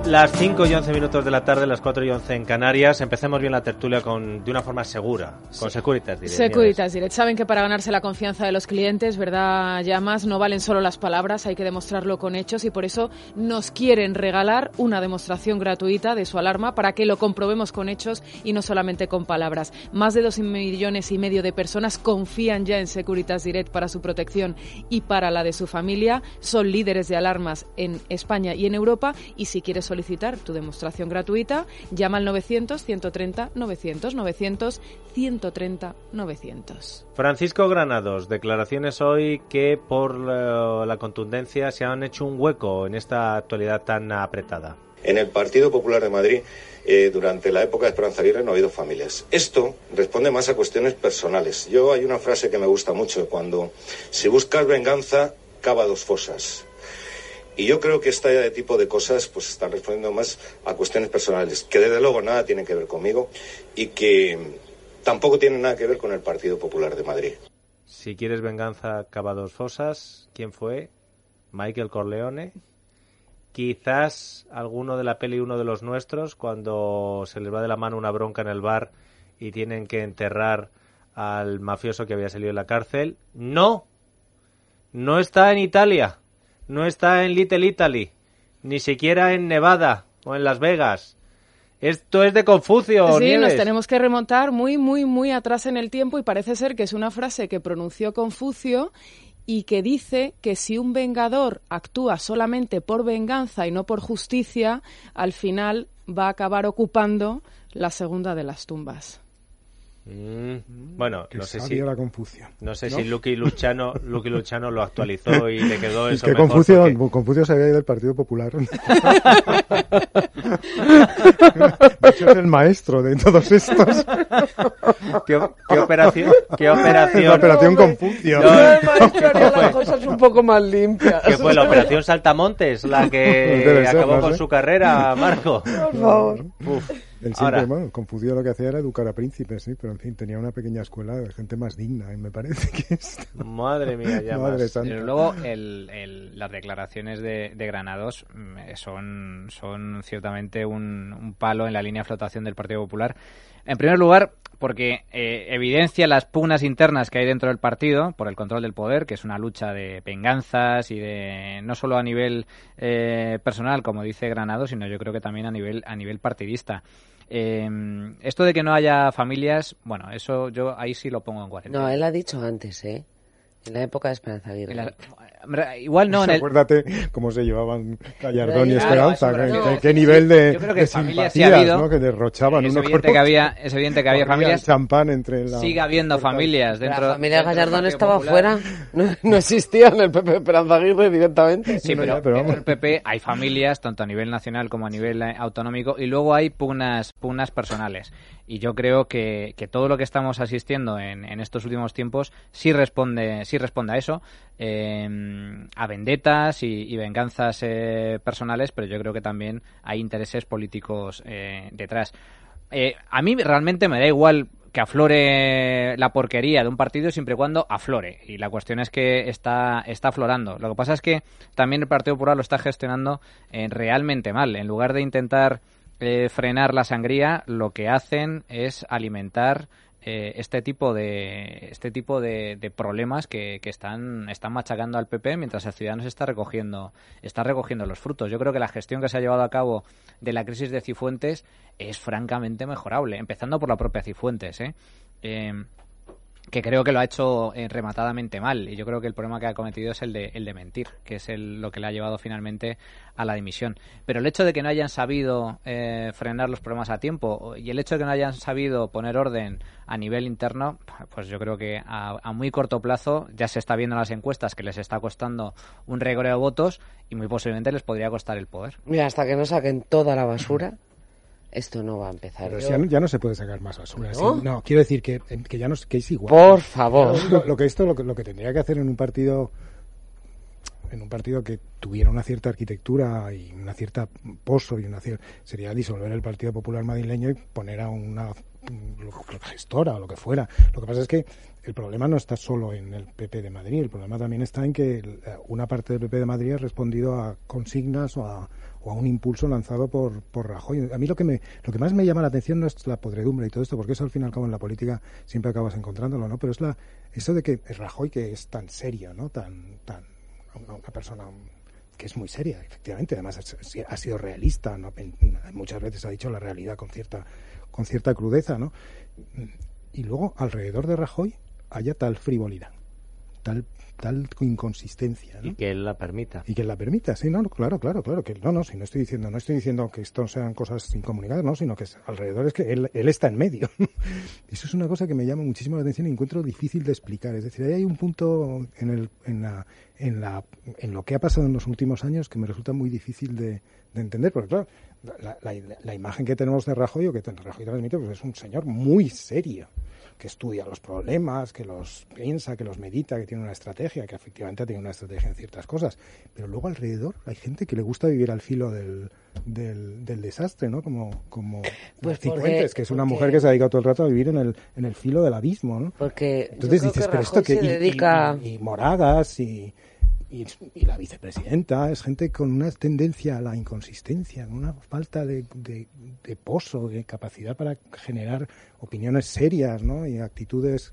Las 5 y 11 minutos de la tarde, las 4 y 11 en Canarias. Empecemos bien la tertulia de una forma segura, con Securitas Direct. Securitas Direct. Saben que para ganarse la confianza de los clientes, ¿verdad, Llamas? No valen solo las palabras, hay que demostrarlo con hechos y por eso nos quieren regalar una demostración gratuita de su alarma para que lo comprobemos con hechos y no solamente con palabras. Más de 2,5 millones de personas confían ya en Securitas Direct para su protección y para la de su familia. Son líderes de alarmas en España y en Europa y si quieres solicitar tu demostración gratuita, llama al 900-130-900, 900-130-900. Francisco Granados, declaraciones hoy que por la contundencia se han hecho un hueco en esta actualidad tan apretada. En el Partido Popular de Madrid, durante la época de Esperanza Aguirre, no ha habido familias. Esto responde más a cuestiones personales. Hay una frase que me gusta mucho, cuando si buscas venganza, cava 2 fosas. Y yo creo que este tipo de cosas pues están respondiendo más a cuestiones personales, que desde luego nada tienen que ver conmigo y que tampoco tienen nada que ver con el Partido Popular de Madrid. Si quieres venganza, cava 2 fosas. ¿Quién fue? Michael Corleone. Quizás alguno de la peli Uno de los Nuestros, cuando se les va de la mano una bronca en el bar y tienen que enterrar al mafioso que había salido de la cárcel. No está en Italia. No está en Little Italy, ni siquiera en Nevada o en Las Vegas. Esto es de Confucio, Sí, Nieves. Nos tenemos que remontar muy, muy, muy atrás en el tiempo y parece ser que es una frase que pronunció Confucio y que dice que si un vengador actúa solamente por venganza y no por justicia, al final va a acabar ocupando la segunda de las tumbas. Bueno, no sé si la Confucio, si Lucky Luciano lo actualizó y le quedó eso que mejor. Confucio se había ido del Partido Popular. De hecho, es el maestro de todos estos. ¿Qué operación? La operación Confucio. Las cosas un poco más limpias. ¿Qué fue la operación Saltamontes? La que acabó con su carrera, Marco. Por favor. Él siempre, Confucio lo que hacía era educar a príncipes, sí, pero en fin, tenía una pequeña escuela de gente más digna, y me parece que es... Madre mía, ya Madre más. santa. Pero luego las declaraciones de Granados son ciertamente un palo en la línea de flotación del Partido Popular. En primer lugar, porque evidencia las pugnas internas que hay dentro del partido por el control del poder, que es una lucha de venganzas y de no solo a nivel personal, como dice Granados, sino yo creo que también a nivel partidista. Esto de que no haya familias, bueno, eso yo ahí sí lo pongo en cuarentena. No, él ha dicho antes, en la época de Esperanza Aguirre. Igual no. Acuérdate cómo se llevaban Gallardón y Esperanza, qué nivel de, yo creo que de familias simpatías, sí ha habido, ¿no? Que derrochaban uno por otro. Es evidente que había familias. Champán entre sigue habiendo familias dentro. La familia Gallardón estaba Popular. fuera, no existía en el PP Esperanza Aguirre directamente. Sí, pero en el PP hay familias tanto a nivel nacional como a nivel autonómico y luego hay pugnas personales. Y yo creo que todo lo que estamos asistiendo en estos últimos tiempos sí responde a eso, a vendetas y venganzas personales, pero yo creo que también hay intereses políticos detrás. A mí realmente me da igual que aflore la porquería de un partido siempre y cuando aflore. Y la cuestión es que está aflorando. Lo que pasa es que también el Partido Popular lo está gestionando realmente mal. En lugar de intentar frenar la sangría, lo que hacen es alimentar este tipo de problemas que están machacando al PP mientras el Ciudadanos está recogiendo los frutos. Yo creo que la gestión que se ha llevado a cabo de la crisis de Cifuentes es francamente mejorable, empezando por la propia Cifuentes, que creo que lo ha hecho rematadamente mal, y yo creo que el problema que ha cometido es el de mentir, que es lo que le ha llevado finalmente a la dimisión. Pero el hecho de que no hayan sabido frenar los problemas a tiempo y el hecho de que no hayan sabido poner orden a nivel interno, pues yo creo que a muy corto plazo ya se está viendo en las encuestas que les está costando un reguero de votos y muy posiblemente les podría costar el poder. Mira, hasta que no saquen toda la basura, esto no va a empezar. Pero ya no se puede sacar más basura. ¿No? ¿Sí? No, quiero decir que ya no, que es igual. Por favor. Lo que tendría que hacer en un partido en un partido que tuviera una cierta arquitectura y una cierta poso y sería disolver el Partido Popular madrileño y poner a una gestora o lo que fuera. Lo que pasa es que el problema no está solo en el PP de Madrid, el problema también está en que una parte del PP de Madrid ha respondido a consignas o a un impulso lanzado por Rajoy. A mí lo que más me llama la atención no es la podredumbre y todo esto, porque eso al fin y al cabo en la política siempre acabas encontrándolo, ¿no? Pero es eso de que Rajoy, que es tan serio, ¿no? Una persona que es muy seria, efectivamente, además ha sido realista, ¿no? Muchas veces ha dicho la realidad con cierta crudeza, ¿no? Y luego alrededor de Rajoy haya tal frivolidad, tal inconsistencia, ¿no? Y que él la permita. Sí, no, claro, que no estoy diciendo que esto sean cosas incomunicadas, no, sino que alrededor es que él está en medio. Eso es una cosa que me llama muchísimo la atención y encuentro difícil de explicar. Es decir, ahí hay un punto en lo que ha pasado en los últimos años que me resulta muy difícil de entender, porque claro, la imagen que tenemos de Rajoy, o que Rajoy transmite, pues es un señor muy serio, que estudia los problemas, que los piensa, que los medita, que tiene una estrategia, que efectivamente tiene una estrategia en ciertas cosas, pero luego alrededor hay gente que le gusta vivir al filo del desastre, ¿no? Como pues Cifuentes, que es una mujer que se ha dedicado todo el rato a vivir en el filo del abismo, ¿no? Porque entonces dices, pero esto que dedica... y Moragas y la vicepresidenta es gente con una tendencia a la inconsistencia, con una falta de poso, de capacidad para generar opiniones serias, ¿no? Y actitudes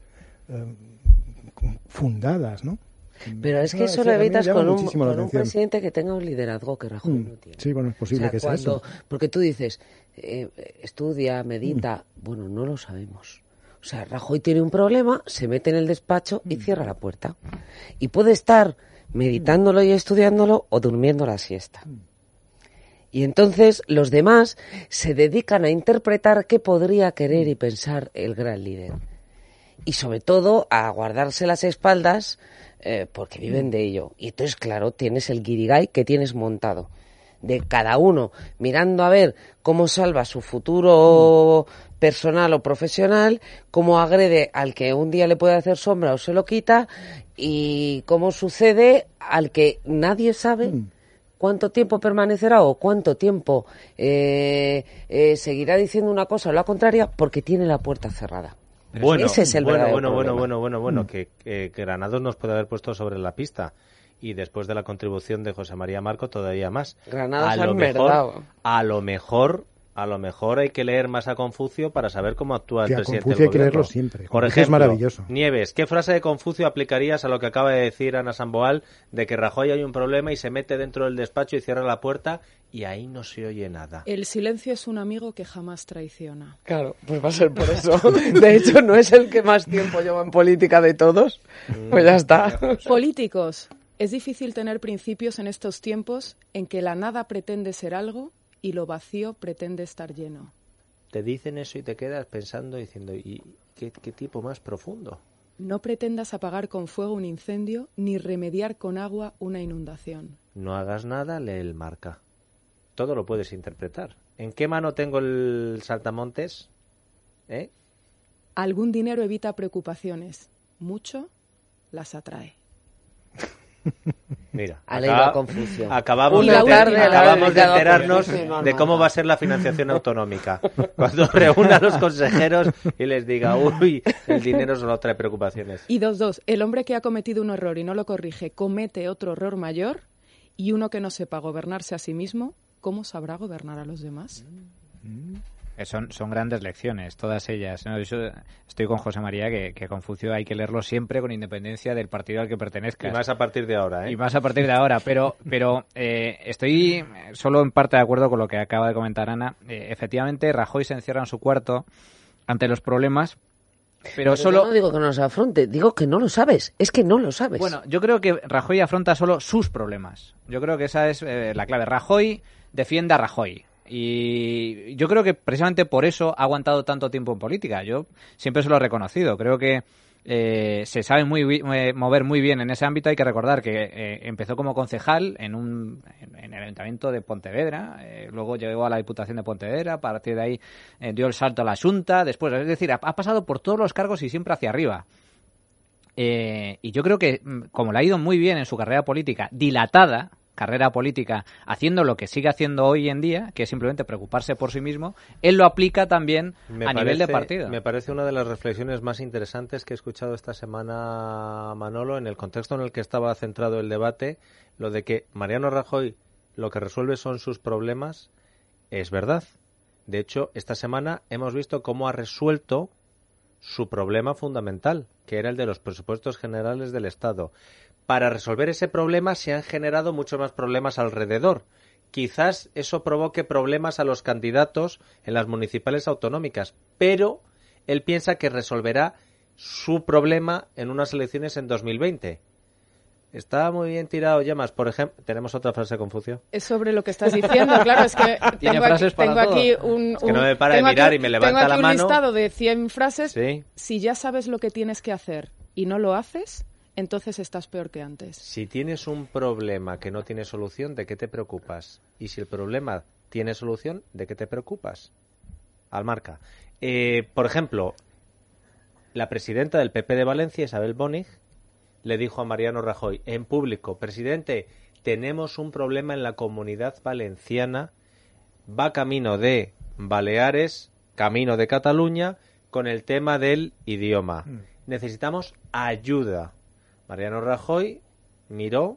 fundadas, ¿no? Pero es que eso lo evitas con un presidente que tenga un liderazgo que Rajoy no tiene. Sí, bueno, es posible que sea eso. Porque tú dices, estudia, medita, bueno, no lo sabemos. O sea, Rajoy tiene un problema, se mete en el despacho y cierra la puerta. Y puede estar meditándolo y estudiándolo o durmiendo la siesta. Y entonces los demás se dedican a interpretar qué podría querer y pensar el gran líder. Y sobre todo a guardarse las espaldas porque viven de ello. Y entonces, claro, tienes el guirigay que tienes montado. De cada uno mirando a ver cómo salva su futuro personal o profesional, cómo agrede al que un día le puede hacer sombra o se lo quita, y cómo sucede al que nadie sabe cuánto tiempo permanecerá o cuánto tiempo seguirá diciendo una cosa o la contraria porque tiene la puerta cerrada. Bueno, ese es el verdadero bueno, problema. que Granados nos puede haber puesto sobre la pista. Y después de la contribución de José María Marco todavía más. Granados a lo mejor hay que leer más a Confucio para saber cómo actúa el presidente del gobierno. Confucio hay que leerlo siempre. Por ejemplo, es maravilloso. Nieves, ¿qué frase de Confucio aplicarías a lo que acaba de decir Ana Samboal de que Rajoy hay un problema y se mete dentro del despacho y cierra la puerta y ahí no se oye nada? El silencio es un amigo que jamás traiciona. Claro, pues va a ser por eso. De hecho, no es el que más tiempo lleva en política de todos. Pues ya está. Políticos. Es difícil tener principios en estos tiempos en que la nada pretende ser algo y lo vacío pretende estar lleno. Te dicen eso y te quedas pensando, diciendo, ¿y qué tipo más profundo? No pretendas apagar con fuego un incendio ni remediar con agua una inundación. No hagas nada, lee el Marca. Todo lo puedes interpretar. ¿En qué mano tengo el saltamontes? Algún dinero evita preocupaciones. Mucho las atrae. Mira, acabamos de enterarnos de cómo va a ser la financiación autonómica. Cuando reúna a los consejeros y les diga, uy, el dinero solo trae preocupaciones. Y 2. El hombre que ha cometido un error y no lo corrige comete otro error mayor, y uno que no sepa gobernarse a sí mismo, ¿cómo sabrá gobernar a los demás? Son grandes lecciones, todas ellas, ¿no? Yo estoy con José María que Confucio hay que leerlo siempre con independencia del partido al que pertenezcas. Y más a partir de ahora, Y más a partir de ahora, pero estoy solo en parte de acuerdo con lo que acaba de comentar Ana. Efectivamente, Rajoy se encierra en su cuarto ante los problemas, pero solo... Yo no digo que no los afronte, digo que no lo sabes, es que no lo sabes. Bueno, yo creo que Rajoy afronta solo sus problemas. Yo creo que esa es la clave. Rajoy defiende a Rajoy. Y yo creo que precisamente por eso ha aguantado tanto tiempo en política. Yo siempre se lo he reconocido. Creo que se sabe mover muy bien en ese ámbito. Hay que recordar que empezó como concejal en el Ayuntamiento de Pontevedra, luego llegó a la Diputación de Pontevedra, a partir de ahí dio el salto a la Xunta, después, es decir, ha pasado por todos los cargos y siempre hacia arriba. Y yo creo que, como le ha ido muy bien en su carrera política, dilatada carrera política, haciendo lo que sigue haciendo hoy en día, que es simplemente preocuparse por sí mismo, él lo aplica también nivel de partido. Me parece una de las reflexiones más interesantes que he escuchado esta semana, Manolo, en el contexto en el que estaba centrado el debate, lo de que Mariano Rajoy lo que resuelve son sus problemas, es verdad. De hecho, esta semana hemos visto cómo ha resuelto su problema fundamental, que era el de los presupuestos generales del Estado. Para resolver ese problema se han generado muchos más problemas alrededor. Quizás eso provoque problemas a los candidatos en las municipales autonómicas, pero él piensa que resolverá su problema en unas elecciones en 2020. Está muy bien tirado, Llamas. Por ejemplo, tenemos otra frase de Confucio. Es sobre lo que estás diciendo, claro, es que tengo aquí un... Es que no me para de mirar y me levanta la mano. Tengo aquí un listado de 100 frases. Sí. Si ya sabes lo que tienes que hacer y no lo haces, entonces estás peor que antes. Si tienes un problema que no tiene solución, ¿de qué te preocupas? Y si el problema tiene solución, ¿de qué te preocupas? Al marca. Por ejemplo, la presidenta del PP de Valencia, Isabel Bonig, le dijo a Mariano Rajoy en público: presidente, tenemos un problema en la Comunidad Valenciana, va camino de Baleares, camino de Cataluña, con el tema del idioma. Necesitamos ayuda. Mariano Rajoy miró,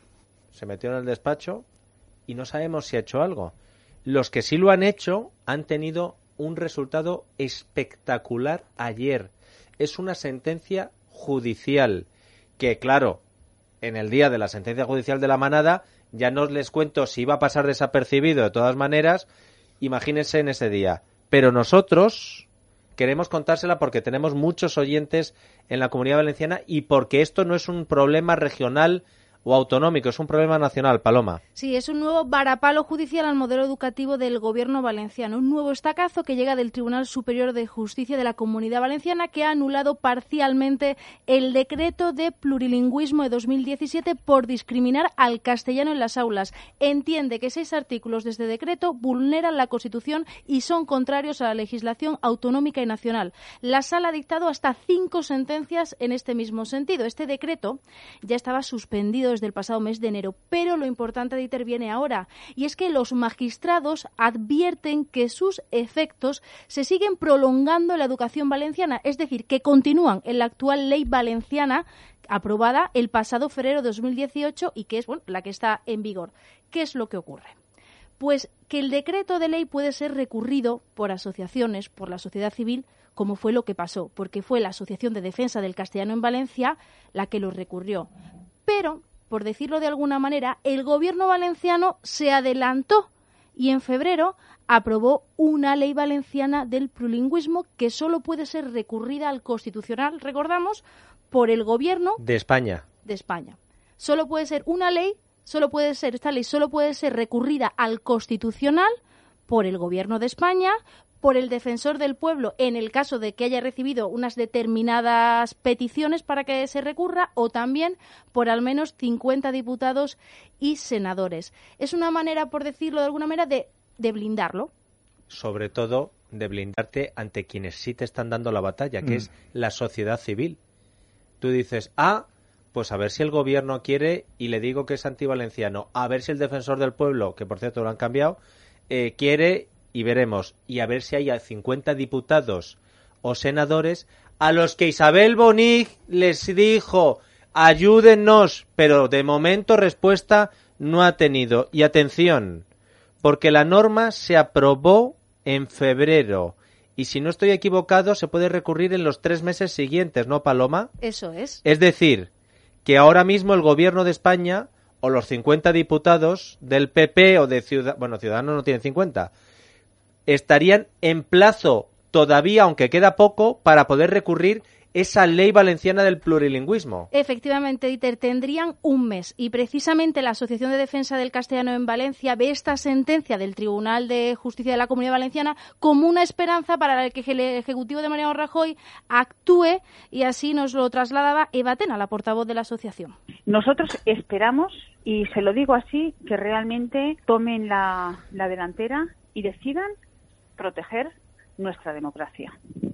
se metió en el despacho y no sabemos si ha hecho algo. Los que sí lo han hecho han tenido un resultado espectacular ayer. Es una sentencia judicial que, claro, en el día de la sentencia judicial de la manada, ya no les cuento si iba a pasar desapercibido de todas maneras, imagínense en ese día. Pero nosotros queremos contársela porque tenemos muchos oyentes en la Comunidad Valenciana y porque esto no es un problema regional o autonómico, es un problema nacional, Paloma. Sí, es un nuevo varapalo judicial al modelo educativo del gobierno valenciano, un nuevo estacazo que llega del Tribunal Superior de Justicia de la Comunidad Valenciana, que ha anulado parcialmente el decreto de plurilingüismo de 2017 por discriminar al castellano en las aulas. Entiende que 6 artículos de este decreto vulneran la Constitución y son contrarios a la legislación autonómica y nacional. La Sala ha dictado hasta 5 sentencias en este mismo sentido. Este decreto ya estaba suspendido desde el pasado mes de enero, pero lo importante de interviene ahora, y es que los magistrados advierten que sus efectos se siguen prolongando en la educación valenciana, es decir, que continúan en la actual ley valenciana aprobada el pasado febrero de 2018 y que es la que está en vigor. ¿Qué es lo que ocurre? Pues que el decreto de ley puede ser recurrido por asociaciones, por la sociedad civil, como fue lo que pasó, porque fue la Asociación de Defensa del Castellano en Valencia la que lo recurrió. Pero, por decirlo de alguna manera, el gobierno valenciano se adelantó y en febrero aprobó una ley valenciana del plurilingüismo que solo puede ser recurrida al Constitucional, recordamos, por el gobierno de España. Solo puede ser una ley, esta ley solo puede ser recurrida al Constitucional por el gobierno de España, por el defensor del pueblo en el caso de que haya recibido unas determinadas peticiones para que se recurra, o también por al menos 50 diputados y senadores. Es una manera, por decirlo de alguna manera, de blindarlo. Sobre todo de blindarte ante quienes sí te están dando la batalla, que es la sociedad civil. Tú dices, pues a ver si el gobierno quiere, y le digo que es antivalenciano, a ver si el defensor del pueblo, que por cierto lo han cambiado, quiere, y veremos, y a ver si hay 50 diputados o senadores a los que Isabel Bonig les dijo ayúdennos, pero de momento respuesta no ha tenido. Y atención, porque la norma se aprobó en febrero y si no estoy equivocado se puede recurrir en los 3 meses siguientes, ¿no, Paloma? Eso es. Es decir, que ahora mismo el gobierno de España o los 50 diputados del PP o de Ciudadanos no tienen 50, estarían en plazo todavía, aunque queda poco, para poder recurrir esa ley valenciana del plurilingüismo. Efectivamente, Dieter, tendrían un mes. Y precisamente la Asociación de Defensa del Castellano en Valencia ve esta sentencia del Tribunal de Justicia de la Comunidad Valenciana como una esperanza para que el Ejecutivo de Mariano Rajoy actúe, y así nos lo trasladaba Eva Tena, la portavoz de la asociación. Nosotros esperamos, y se lo digo así, que realmente tomen la delantera y decidan proteger nuestra democracia.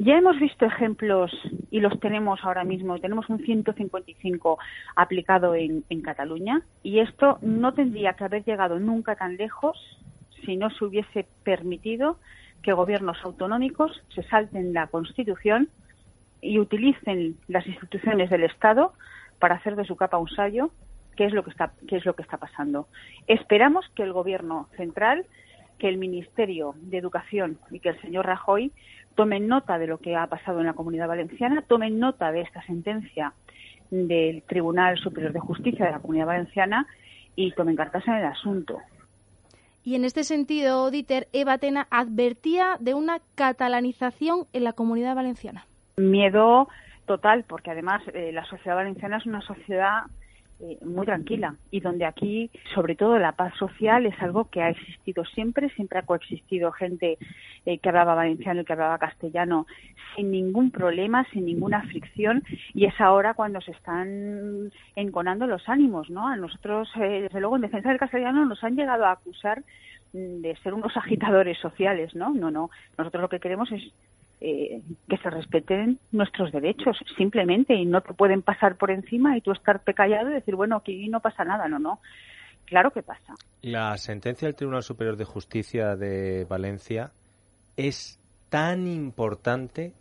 Ya hemos visto ejemplos y los tenemos ahora mismo. Tenemos un 155 aplicado en Cataluña y esto no tendría que haber llegado nunca tan lejos si no se hubiese permitido que gobiernos autonómicos se salten la Constitución y utilicen las instituciones del Estado para hacer de su capa un sayo, que es lo que está pasando. Esperamos que el Gobierno central, que el Ministerio de Educación y que el señor Rajoy tomen nota de lo que ha pasado en la Comunidad Valenciana, tomen nota de esta sentencia del Tribunal Superior de Justicia de la Comunidad Valenciana y tomen cartas en el asunto. Y en este sentido, Dieter, Eva Tena advertía de una catalanización en la Comunidad Valenciana. Miedo total, porque además la sociedad valenciana es una sociedad muy tranquila y donde aquí, sobre todo, la paz social es algo que ha existido siempre ha coexistido gente que hablaba valenciano y que hablaba castellano sin ningún problema, sin ninguna fricción, y es ahora cuando se están enconando los ánimos, ¿no? A nosotros, desde luego, en defensa del castellano nos han llegado a acusar de ser unos agitadores sociales, ¿no? No, nosotros lo que queremos es que se respeten nuestros derechos, simplemente, y no te pueden pasar por encima y tú estar callado y decir, bueno, aquí no pasa nada, no, claro que pasa. La sentencia del Tribunal Superior de Justicia de Valencia es tan importante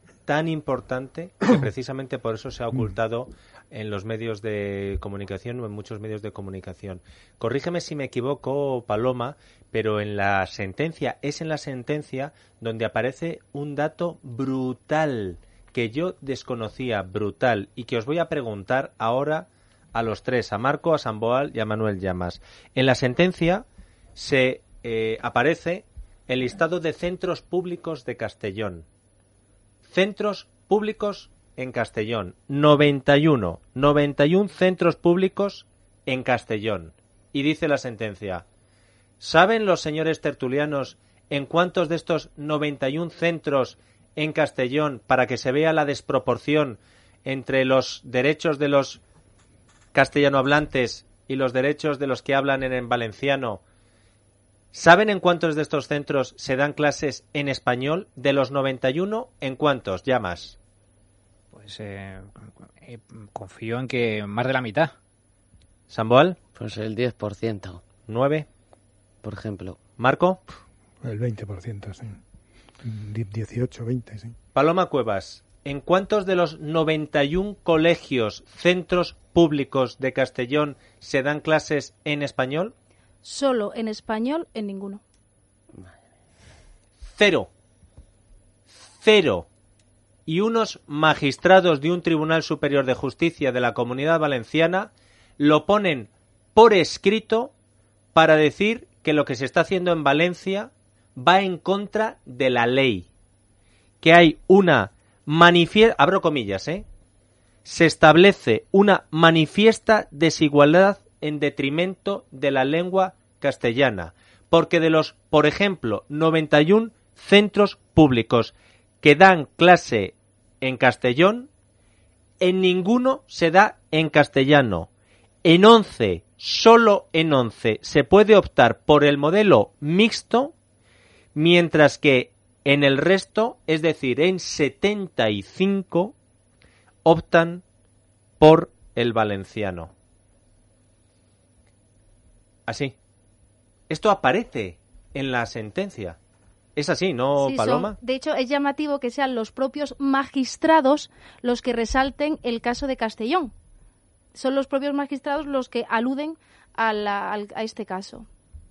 que precisamente por eso se ha ocultado en los medios de comunicación o en muchos medios de comunicación. Corrígeme si me equivoco, Paloma, pero en la sentencia donde aparece un dato brutal que yo desconocía, brutal, y que os voy a preguntar ahora a los tres, a Marco, a Samboal y a Manuel Llamas. En la sentencia se aparece el listado de centros públicos de Castellón. Centros públicos en Castellón. 91 centros públicos en Castellón. Y dice la sentencia, ¿saben los señores tertulianos en cuántos de estos 91 centros en Castellón, para que se vea la desproporción entre los derechos de los castellanohablantes y los derechos de los que hablan en valenciano, ¿saben en cuántos de estos centros se dan clases en español? De los 91, ¿en cuántos? Llamas. Pues confío en que más de la mitad. ¿Samboal? Pues el 10%. 9. Por ejemplo. ¿Marco? El 20%, sí. 18, 20, sí. Paloma Cuevas, ¿en cuántos de los 91 colegios, centros públicos de Castellón se dan clases en español? Solo en español, en ninguno. 0. Y unos magistrados de un Tribunal Superior de Justicia de la Comunidad Valenciana lo ponen por escrito para decir que lo que se está haciendo en Valencia va en contra de la ley. Que hay una abro comillas, se establece una manifiesta desigualdad en detrimento de la lengua castellana, porque de los, por ejemplo, 91 centros públicos que dan clase en Castellón, en ninguno se da en castellano. En 11, solo en 11, se puede optar por el modelo mixto, mientras que en el resto, es decir, en 75, optan por el valenciano. Así. Esto aparece en la sentencia. Es así, ¿no, sí, Paloma? De hecho, es llamativo que sean los propios magistrados los que resalten el caso de Castellón. Son los propios magistrados los que aluden a este caso.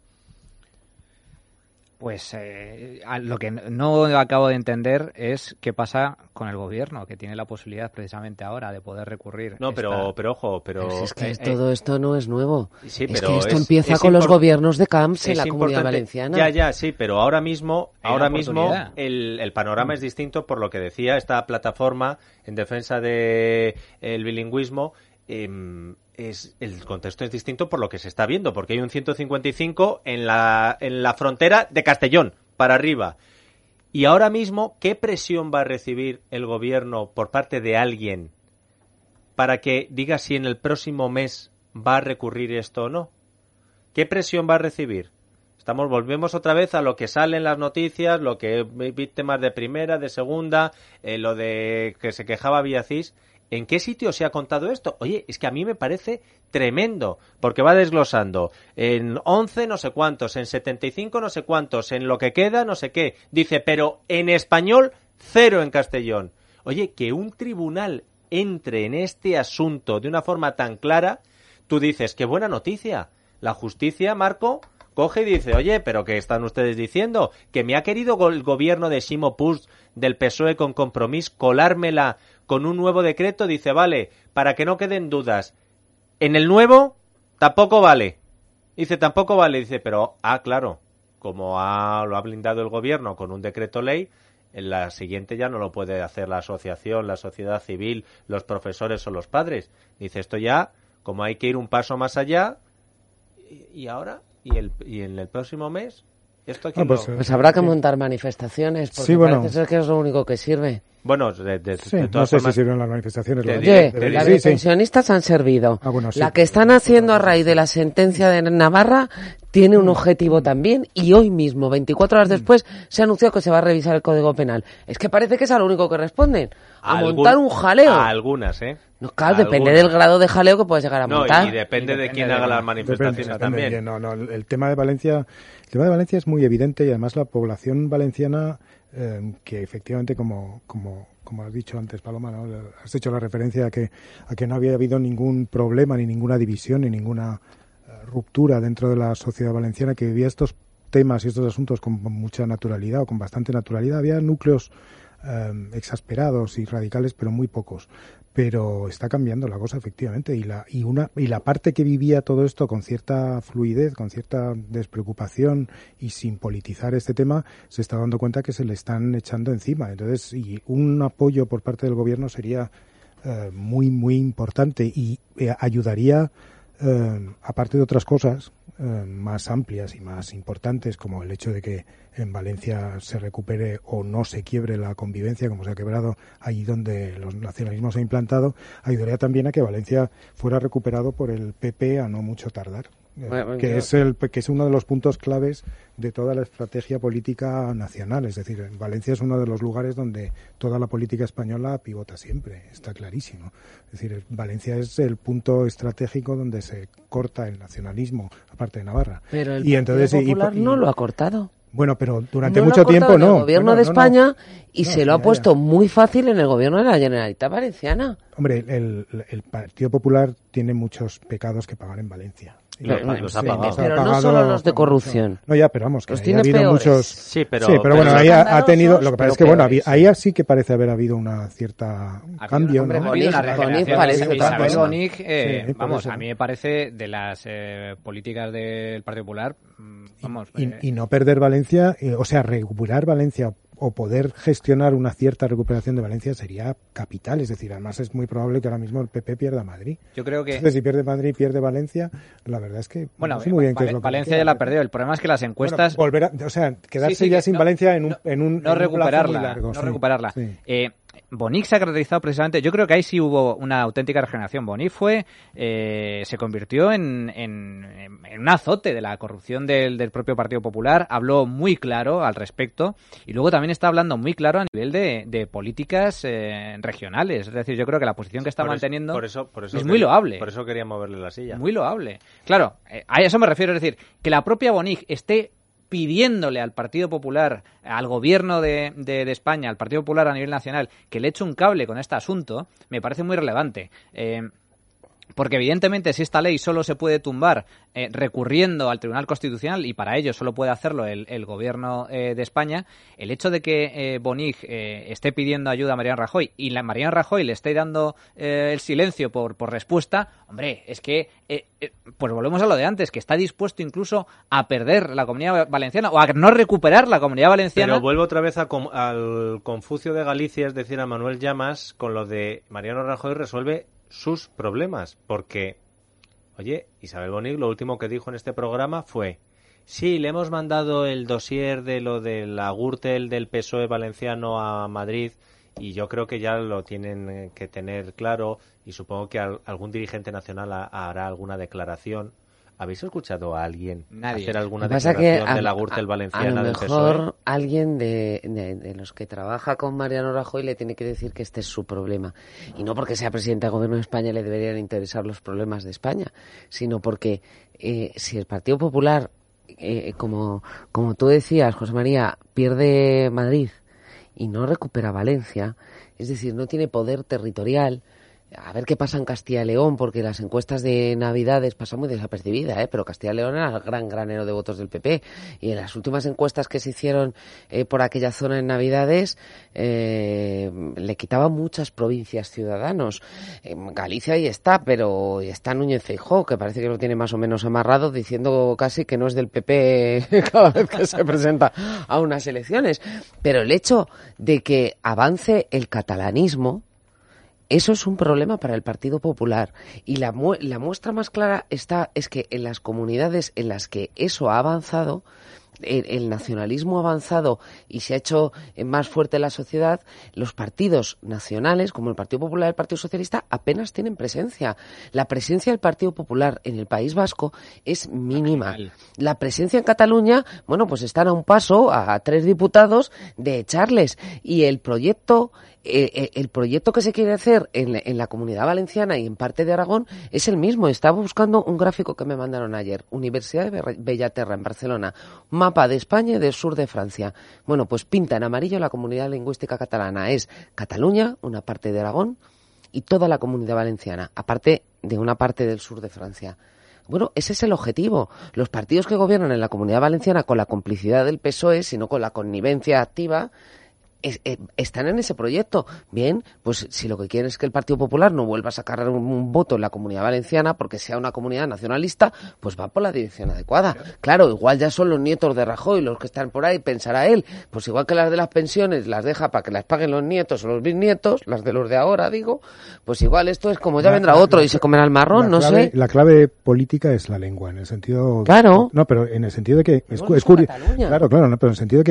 Pues lo que no acabo de entender es qué pasa con el gobierno, que tiene la posibilidad precisamente ahora de poder recurrir. No, pero ojo, pero es que todo esto no es nuevo. Sí, es que esto empieza con los gobiernos de Camps en la Comunidad Valenciana. Ya, sí, pero ahora mismo el panorama es distinto, por lo que decía esta plataforma en defensa de el bilingüismo. El contexto es distinto por lo que se está viendo, porque hay un 155 en la frontera de Castellón, para arriba. Y ahora mismo, ¿qué presión va a recibir el gobierno por parte de alguien para que diga si en el próximo mes va a recurrir esto o no? ¿Qué presión va a recibir? Volvemos otra vez a lo que sale en las noticias, lo que víctimas de primera, de segunda, lo de que se quejaba Villacís. ¿En qué sitio se ha contado esto? Oye, es que a mí me parece tremendo, porque va desglosando en 11 no sé cuántos, en 75 no sé cuántos, en lo que queda no sé qué. Dice, pero en español, 0 en Castellón. Oye, que un tribunal entre en este asunto de una forma tan clara, tú dices, qué buena noticia. La justicia, Marco, coge y dice, oye, pero ¿qué están ustedes diciendo? Que me ha querido el gobierno de Ximo Puig del PSOE con Compromís colármela con un nuevo decreto. Dice, vale, para que no queden dudas. En el nuevo tampoco vale. Dice, tampoco vale. Dice, pero, claro, como lo ha blindado el gobierno con un decreto ley, en la siguiente ya no lo puede hacer la asociación, la sociedad civil, los profesores o los padres. Dice, esto ya, como hay que ir un paso más allá, y ahora... Y en el próximo mes, esto aquí pues habrá que montar manifestaciones, porque parece ser que es lo único que sirve. Bueno, de todas formas, si sirven las manifestaciones. Las de pensionistas han servido. Bueno, sí. La que están haciendo a raíz de la sentencia de Navarra tiene un objetivo también, y hoy mismo, 24 horas después, se ha anunciado que se va a revisar el Código Penal. Es que parece que es a lo único que responden, a montar un jaleo. A algunas, ¿eh? No, claro, depende del grado de jaleo que puedes llegar a montar. Y depende de quién haga las manifestaciones también. No, el tema de Valencia es muy evidente, y además la población valenciana, que efectivamente, como has dicho antes, Paloma, ¿no? Has hecho la referencia a que no había habido ningún problema, ni ninguna división, ni ninguna ruptura dentro de la sociedad valenciana, que vivía estos temas y estos asuntos con mucha naturalidad, o con bastante naturalidad. Había núcleos exasperados y radicales, pero muy pocos. Pero está cambiando la cosa, efectivamente, y la parte que vivía todo esto con cierta fluidez, con cierta despreocupación y sin politizar este tema, se está dando cuenta que se le están echando encima. Entonces, y un apoyo por parte del gobierno sería muy, muy importante, y ayudaría, aparte de otras cosas más amplias y más importantes, como el hecho de que en Valencia se recupere o no se quiebre la convivencia, como se ha quebrado allí donde los nacionalismos se han implantado, ayudaría también a que Valencia fuera recuperado por el PP a no mucho tardar. Que es uno de los puntos claves de toda la estrategia política nacional. Es decir, Valencia es uno de los lugares donde toda la política española pivota siempre, está clarísimo. Es decir, Valencia es el punto estratégico donde se corta el nacionalismo, aparte de Navarra. Pero el Partido Popular no lo ha cortado. Bueno, pero durante mucho tiempo no. El gobierno de España y se lo ha puesto muy fácil en el gobierno de la Generalitat Valenciana. Hombre, el Partido Popular tiene muchos pecados que pagar en Valencia. Los ha pagado. Pero no solo los de corrupción. No, ya, pero vamos, que ha habido peores. Muchos. Sí, pero bueno, ahí ha tenido. Lo que pasa es que, bueno, ahí sí que parece haber habido una cierta cambio, ¿no? Ha habido una regeneración. Isabel Bonig, vamos, a mí me parece de las políticas del Partido Popular, vamos. Y no perder Valencia, o sea, recuperar Valencia o poder gestionar una cierta recuperación de Valencia sería capital. Es decir, además es muy probable que ahora mismo el PP pierda Madrid. Yo creo que... Entonces, si pierde Madrid, pierde Valencia, la verdad es que bueno, no sé muy bien qué es lo que Valencia ya la perdió. El problema es que las encuestas... Bueno, quedarse ya sin Valencia en un recuperarla, plazo muy largo. No recuperarla. Sí. Bonig se ha caracterizado precisamente, yo creo que ahí sí hubo una auténtica regeneración. Bonig se convirtió en un azote de la corrupción del propio Partido Popular, habló muy claro al respecto, y luego también está hablando muy claro a nivel de políticas regionales. Es decir, yo creo que la posición que está manteniendo es muy loable. Por eso quería moverle la silla. Muy loable. Claro, a eso me refiero, es decir, que la propia Bonig esté pidiéndole al Partido Popular, al gobierno de España, al Partido Popular a nivel nacional, que le eche un cable con este asunto, me parece muy relevante. Porque evidentemente si esta ley solo se puede tumbar recurriendo al Tribunal Constitucional, y para ello solo puede hacerlo el Gobierno de España, el hecho de que Bonig esté pidiendo ayuda a Mariano Rajoy y Mariano Rajoy le esté dando el silencio por respuesta, hombre, es que pues volvemos a lo de antes, que está dispuesto incluso a perder la Comunidad Valenciana o a no recuperar la Comunidad Valenciana. Pero vuelvo otra vez al Confucio de Galicia, es decir, a Manuel Llamas, con lo de Mariano Rajoy resuelve sus problemas, porque, oye, Isabel Bonig lo último que dijo en este programa fue: sí, le hemos mandado el dossier de lo de la Gürtel del PSOE valenciano a Madrid, y yo creo que ya lo tienen que tener claro, y supongo que algún dirigente nacional hará alguna declaración. ¿Habéis escuchado a alguien Nadie. hacer alguna Pasa declaración que de la Gürtel valenciana a lo del mejor PSOE? alguien de los que trabaja con Mariano Rajoy le tiene que decir que este es su problema. Y no porque sea presidente del Gobierno de España le deberían interesar los problemas de España, sino porque si el Partido Popular, como tú decías, José María, pierde Madrid y no recupera Valencia, es decir, no tiene poder territorial. A ver qué pasa en Castilla y León, porque las encuestas de Navidades pasan muy desapercibidas, pero Castilla y León era el gran granero de votos del PP. Y en las últimas encuestas que se hicieron por aquella zona en Navidades, le quitaban muchas provincias Ciudadanos. Galicia ahí está, pero está Núñez Feijóo, que parece que lo tiene más o menos amarrado, diciendo casi que no es del PP cada vez que se presenta a unas elecciones. Pero el hecho de que avance el catalanismo, eso es un problema para el Partido Popular. Y la muestra más clara es que en las comunidades en las que eso ha avanzado, el nacionalismo ha avanzado y se ha hecho más fuerte en la sociedad, los partidos nacionales, como el Partido Popular y el Partido Socialista, apenas tienen presencia. La presencia del Partido Popular en el País Vasco es mínima. La presencia en Cataluña, bueno, pues están a un paso, a 3 diputados, de echarles. Y el proyecto que se quiere hacer en la Comunidad Valenciana y en parte de Aragón es el mismo. Estaba buscando un gráfico que me mandaron ayer. Universidad de Bellaterra, en Barcelona. Mapa de España y del sur de Francia. Bueno, pues pinta en amarillo la comunidad lingüística catalana. Es Cataluña, una parte de Aragón, y toda la Comunidad Valenciana, aparte de una parte del sur de Francia. Bueno, ese es el objetivo. Los partidos que gobiernan en la Comunidad Valenciana con la complicidad del PSOE, sino con la connivencia activa, están en ese proyecto. Bien, pues si lo que quieren es que el Partido Popular no vuelva a sacar un voto en la Comunidad Valenciana porque sea una comunidad nacionalista, pues va por la dirección adecuada. Claro, igual ya son los nietos de Rajoy los que están por ahí, pensará él, pues igual que las de las pensiones las deja para que las paguen los nietos o los bisnietos, las de los de ahora, digo, pues igual esto es como ya vendrá otro y se comerá el marrón, no sé. La clave política es la lengua, en el sentido... Claro. No, pero en el sentido de que... Es curioso. Claro, no, pero en el sentido de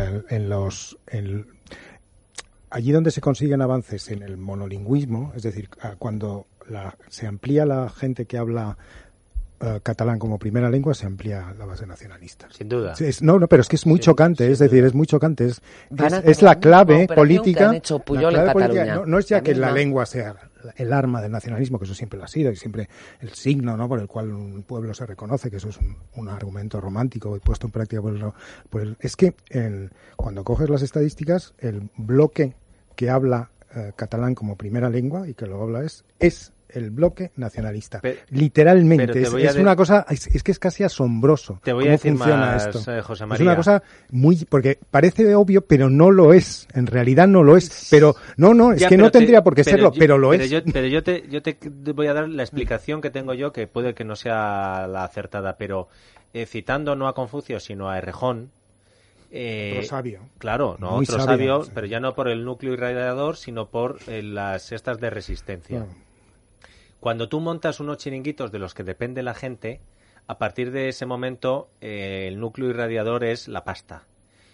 que allí donde se consiguen avances en el monolingüismo, es decir, cuando se amplía la gente que habla catalán como primera lengua, se amplía la base nacionalista. Sin duda. Pero es que es muy chocante, es decir, es muy chocante. Es la clave política. No es ya que la lengua sea el arma del nacionalismo, que eso siempre lo ha sido, y siempre el signo, ¿no?, por el cual un pueblo se reconoce, que eso es un argumento romántico y puesto en práctica es que cuando coges las estadísticas, el bloque que habla catalán como primera lengua y que lo habla es el bloque nacionalista. Literalmente. Es una cosa, es que es casi asombroso. Te voy a decir más, esto. José María. Es una cosa porque parece obvio, pero no lo es. En realidad no lo es. Pero no tendría por qué serlo, pero lo es. Pero yo te voy a dar la explicación que tengo yo, que puede que no sea la acertada, pero citando no a Confucio, sino a Errejón, otro sabio. Claro, no muy otro sabio, pero ya no por el núcleo irradiador, sino por las estas de resistencia. Claro. Cuando tú montas unos chiringuitos de los que depende la gente, a partir de ese momento el núcleo irradiador es la pasta.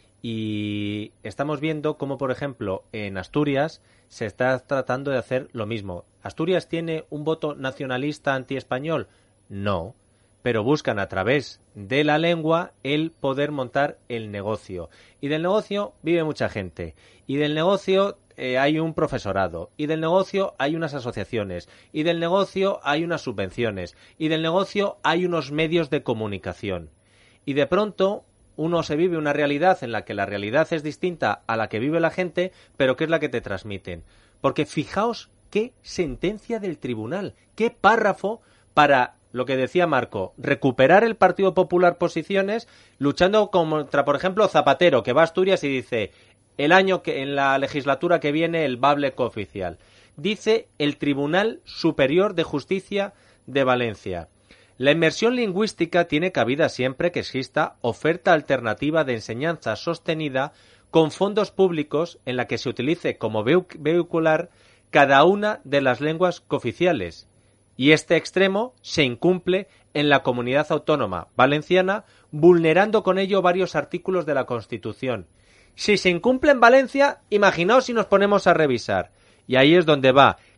Y estamos viendo cómo, por ejemplo, en Asturias se está tratando de hacer lo mismo. ¿Asturias tiene un voto nacionalista antiespañol? No. Pero buscan a través de la lengua el poder montar el negocio. Y del negocio vive mucha gente. Y del negocio hay un profesorado. Y del negocio hay unas asociaciones. Y del negocio hay unas subvenciones. Y del negocio hay unos medios de comunicación. Y de pronto uno se vive una realidad en la que la realidad es distinta a la que vive la gente, pero que es la que te transmiten. Porque fijaos qué sentencia del tribunal, qué párrafo para... Lo que decía Marco, recuperar el Partido Popular posiciones luchando contra, por ejemplo, Zapatero, que va a Asturias y dice el año que en la legislatura que viene el bable cooficial. Dice el Tribunal Superior de Justicia de Valencia. La inmersión lingüística tiene cabida siempre que exista oferta alternativa de enseñanza sostenida con fondos públicos en la que se utilice como vehicular cada una de las lenguas cooficiales. Y este extremo se incumple en la comunidad autónoma valenciana, vulnerando con ello varios artículos de la Constitución. Si se incumple en Valencia, imaginaos si nos ponemos a revisar. Y ahí es donde va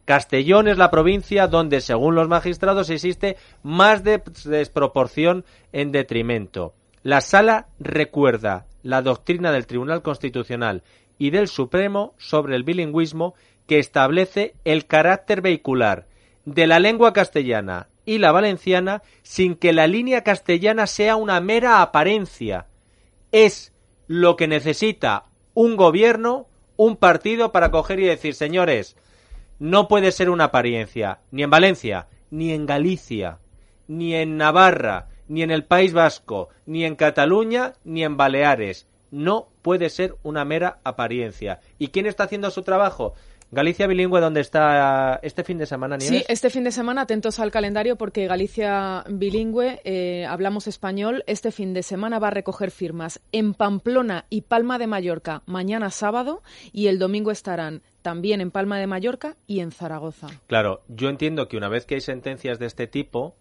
Castellón es la provincia donde, según los magistrados, existe más desproporción en detrimento. La Sala recuerda la doctrina del Tribunal Constitucional y del Supremo sobre el bilingüismo, que establece el carácter vehicular de la lengua castellana y la valenciana sin que la línea castellana sea una mera apariencia. Es lo que necesita un gobierno, un partido, para coger y decir, señores, no puede ser una apariencia, ni en Valencia, ni en Galicia, ni en Navarra, ni en el País Vasco, ni en Cataluña, ni en Baleares. No puede ser una mera apariencia. ¿Y quién está haciendo su trabajo? Galicia Bilingüe, ¿dónde está este fin de semana, Nieves? Sí, este fin de semana, atentos al calendario, porque Galicia Bilingüe, hablamos español, este fin de semana va a recoger firmas en Pamplona y Palma de Mallorca mañana sábado, y el domingo estarán también en Palma de Mallorca y en Zaragoza. Claro, yo entiendo que una vez que hay sentencias de este tipo,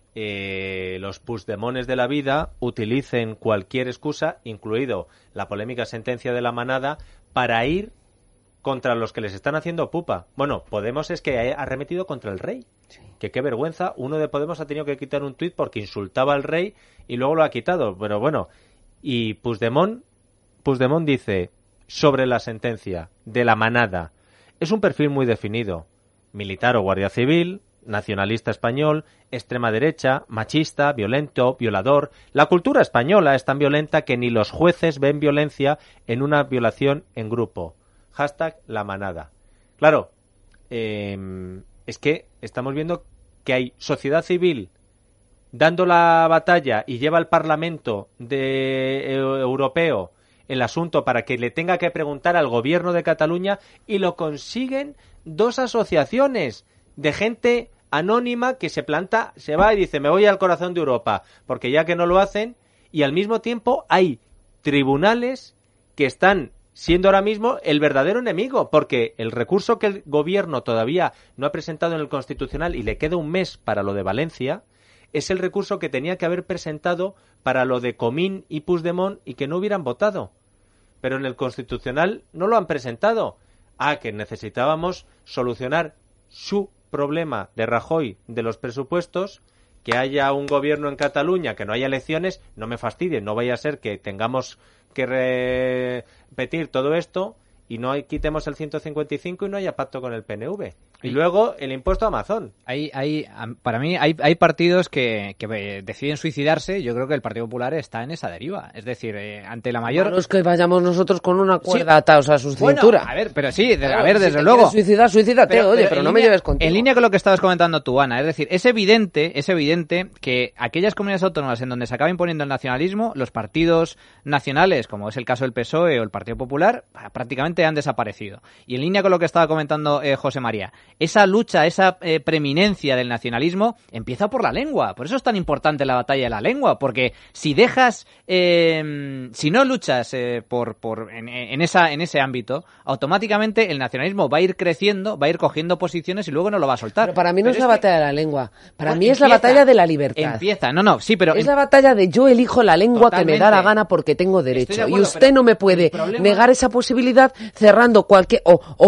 los Puigdemones de la vida utilicen cualquier excusa, incluido la polémica sentencia de la manada, para ir contra los que les están haciendo pupa. Bueno, Podemos es que ha arremetido contra el rey. Sí. Que qué vergüenza. Uno de Podemos ha tenido que quitar un tuit porque insultaba al rey y luego lo ha quitado. Pero bueno, y Puigdemont dice sobre la sentencia de la manada, es un perfil muy definido. Militar o guardia civil, nacionalista español, extrema derecha, machista, violento, violador. La cultura española es tan violenta que ni los jueces ven violencia en una violación en grupo. Hashtag la manada. Claro, es que estamos viendo que hay sociedad civil dando la batalla y lleva al Parlamento europeo el asunto para que le tenga que preguntar al gobierno de Cataluña, y lo consiguen dos asociaciones de gente anónima que se planta, se va y dice, me voy al corazón de Europa, porque ya que no lo hacen, y al mismo tiempo hay tribunales que están siendo ahora mismo el verdadero enemigo, porque el recurso que el gobierno todavía no ha presentado en el Constitucional, y le queda un mes para lo de Valencia, es el recurso que tenía que haber presentado para lo de Comín y Puigdemont y que no hubieran votado. Pero en el Constitucional no lo han presentado. Que necesitábamos solucionar su problema de Rajoy de los presupuestos, que haya un gobierno en Cataluña, que no haya elecciones, no me fastidien, no vaya a ser que tengamos que repetir todo esto y no quitemos el 155 y no haya pacto con el PNV. Y luego el impuesto a Amazon. Para mí hay partidos que deciden suicidarse. Yo creo que el Partido Popular está en esa deriva. Es decir, ante la mayor... Malo es que vayamos nosotros con una cuerda atados a su cintura. Bueno, a ver, pero sí, desde luego. Suicídate, pero no me lleves contigo. En línea con lo que estabas comentando tú, Ana, es decir, es evidente que aquellas comunidades autónomas en donde se acaba imponiendo el nacionalismo, los partidos nacionales, como es el caso del PSOE o el Partido Popular, prácticamente han desaparecido. Y en línea con lo que estaba comentando José María, esa lucha, esa preeminencia del nacionalismo empieza por la lengua. Por eso es tan importante la batalla de la lengua, porque si dejas, si no luchas en ese ámbito, automáticamente el nacionalismo va a ir creciendo, va a ir cogiendo posiciones y luego no lo va a soltar. Pero para mí no es la batalla de la lengua, para mí es la batalla de la libertad. Es la batalla de yo elijo la lengua que me da la gana porque tengo derecho. Y usted no me puede negar esa posibilidad cerrando cualquier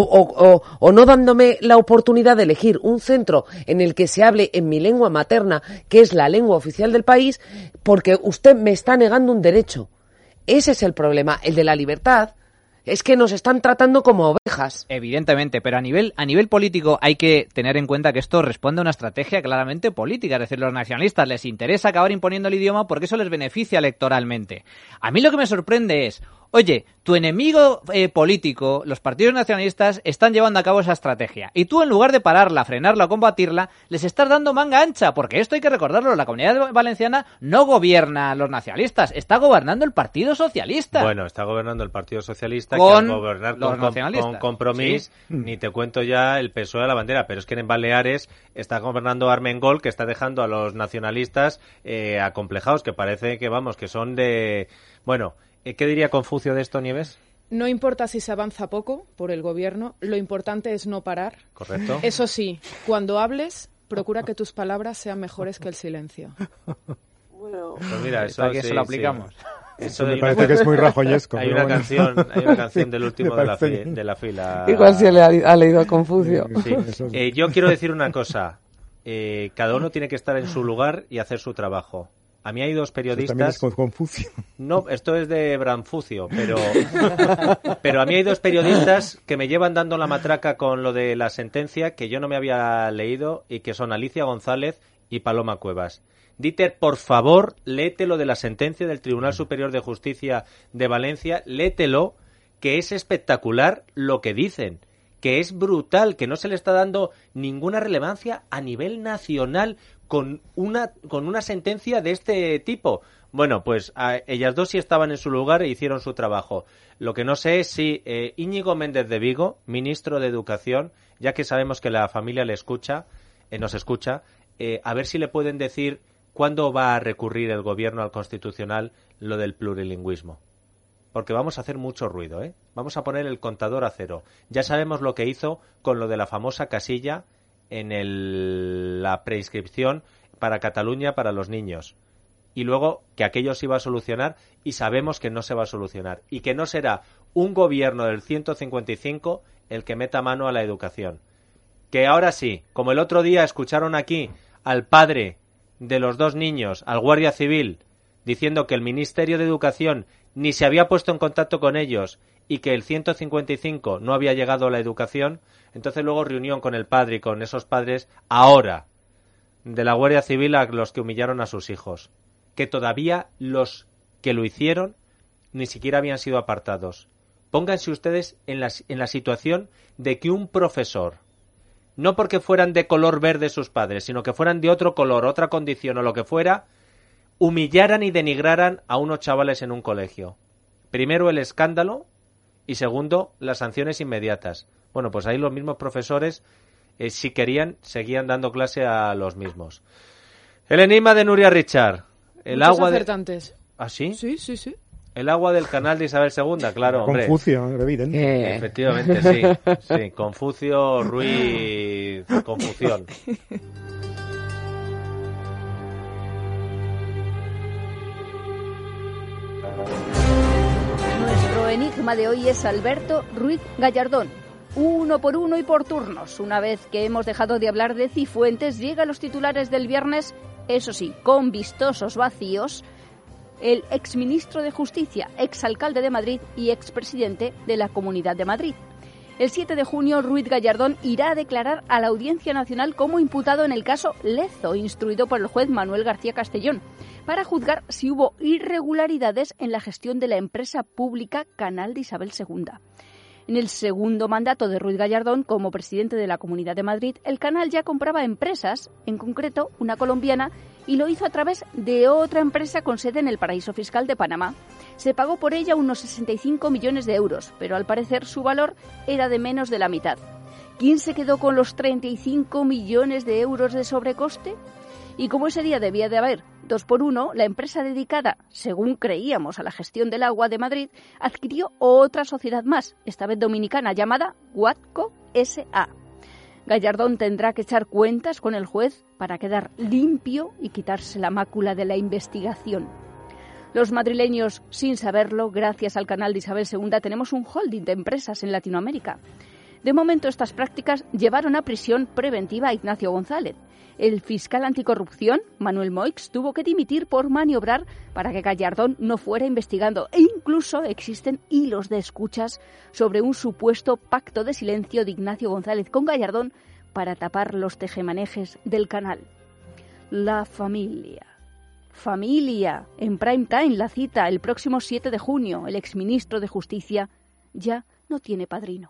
o no dándome la oportunidad de elegir un centro en el que se hable en mi lengua materna, que es la lengua oficial del país, porque usted me está negando un derecho. Ese es el problema, el de la libertad. Es que nos están tratando como ovejas. Evidentemente, pero a nivel político hay que tener en cuenta que esto responde a una estrategia claramente política. Es decir, los nacionalistas les interesa acabar imponiendo el idioma porque eso les beneficia electoralmente. A mí lo que me sorprende es, oye, tu enemigo político, los partidos nacionalistas, están llevando a cabo esa estrategia. Y tú, en lugar de pararla, frenarla o combatirla, les estás dando manga ancha. Porque esto hay que recordarlo, la Comunidad Valenciana no gobierna a los nacionalistas, está gobernando el Partido Socialista. Bueno, está gobernando el Partido Socialista, con que al gobernar los nacionalistas. Con Compromís, ¿sí? Ni te cuento ya el PSOE a la bandera. Pero es que en Baleares está gobernando Armengol, que está dejando a los nacionalistas acomplejados, que parece que, que son de... Bueno... ¿Qué diría Confucio de esto, Nieves? No importa si se avanza poco por el gobierno, lo importante es no parar. Correcto. Eso sí, cuando hables, procura que tus palabras sean mejores que el silencio. Bueno, pues mira, eso sí, lo aplicamos. Sí. Eso me parece que es muy rajoyesco. Hay una canción del último de la fila. Igual se le ha leído a Confucio. Sí. Yo quiero decir una cosa. Cada uno tiene que estar en su lugar y hacer su trabajo. A mí hay dos periodistas... También es con Confucio. No, esto es de Branfucio, pero a mí hay dos periodistas que me llevan dando la matraca con lo de la sentencia que yo no me había leído y que son Alicia González y Paloma Cuevas. Dieter, por favor, léete lo de la sentencia del Tribunal Superior de Justicia de Valencia, léetelo, que es espectacular lo que dicen, que es brutal, que no se le está dando ninguna relevancia a nivel nacional con una sentencia de este tipo. Bueno, pues ellas dos sí estaban en su lugar e hicieron su trabajo. Lo que no sé es si Íñigo Méndez de Vigo, ministro de Educación, ya que sabemos que la familia nos escucha, a ver si le pueden decir cuándo va a recurrir el Gobierno al Constitucional lo del plurilingüismo. Porque vamos a hacer mucho ruido, ¿eh? Vamos a poner el contador a cero. Ya sabemos lo que hizo con lo de la famosa casilla en la preinscripción para Cataluña para los niños. Y luego que aquello se iba a solucionar y sabemos que no se va a solucionar. Y que no será un gobierno del 155 el que meta mano a la educación. Que ahora sí, como el otro día escucharon aquí al padre de los dos niños, al guardia civil, diciendo que el Ministerio de Educación ni se había puesto en contacto con ellos y que el 155 no había llegado a la educación, entonces luego reunión con el padre y con esos padres, ahora, de la Guardia Civil a los que humillaron a sus hijos, que todavía los que lo hicieron ni siquiera habían sido apartados. Pónganse ustedes en la situación de que un profesor, no porque fueran de color verde sus padres, sino que fueran de otro color, otra condición o lo que fuera, humillaran y denigraran a unos chavales en un colegio. Primero el escándalo y segundo las sanciones inmediatas. Bueno, pues ahí los mismos profesores, si querían, seguían dando clase a los mismos. El enigma de Nuria Richard. El Muchos agua acertantes. ¿Ah, sí? Sí, sí, sí. El agua del canal de Isabel II, claro, hombre. Confucio, evidente. Efectivamente, sí. Confucio, Ruiz, Confución. Nuestro enigma de hoy es Alberto Ruiz Gallardón. Uno por uno y por turnos. Una vez que hemos dejado de hablar de Cifuentes, llega a los titulares del viernes, eso sí, con vistosos vacíos, el exministro de Justicia, exalcalde de Madrid y expresidente de la Comunidad de Madrid. El 7 de junio, Ruiz Gallardón irá a declarar a la Audiencia Nacional como imputado en el caso Lezo, instruido por el juez Manuel García Castellón, para juzgar si hubo irregularidades en la gestión de la empresa pública Canal de Isabel II. En el segundo mandato de Ruiz Gallardón como presidente de la Comunidad de Madrid, el canal ya compraba empresas, en concreto una colombiana, y lo hizo a través de otra empresa con sede en el paraíso fiscal de Panamá. Se pagó por ella unos 65 millones de euros, pero al parecer su valor era de menos de la mitad. ¿Quién se quedó con los 35 millones de euros de sobrecoste? Y como ese día debía de haber 2x1, la empresa dedicada, según creíamos, a la gestión del agua de Madrid, adquirió otra sociedad más, esta vez dominicana, llamada Watco S.A. Gallardón tendrá que echar cuentas con el juez para quedar limpio y quitarse la mácula de la investigación. Los madrileños, sin saberlo, gracias al canal de Isabel II, tenemos un holding de empresas en Latinoamérica. De momento, estas prácticas llevaron a prisión preventiva a Ignacio González. El fiscal anticorrupción, Manuel Moix, tuvo que dimitir por maniobrar para que Gallardón no fuera investigando. E incluso existen hilos de escuchas sobre un supuesto pacto de silencio de Ignacio González con Gallardón para tapar los tejemanejes del canal. La familia. Familia. En prime time, la cita, el próximo 7 de junio. El exministro de Justicia ya no tiene padrino.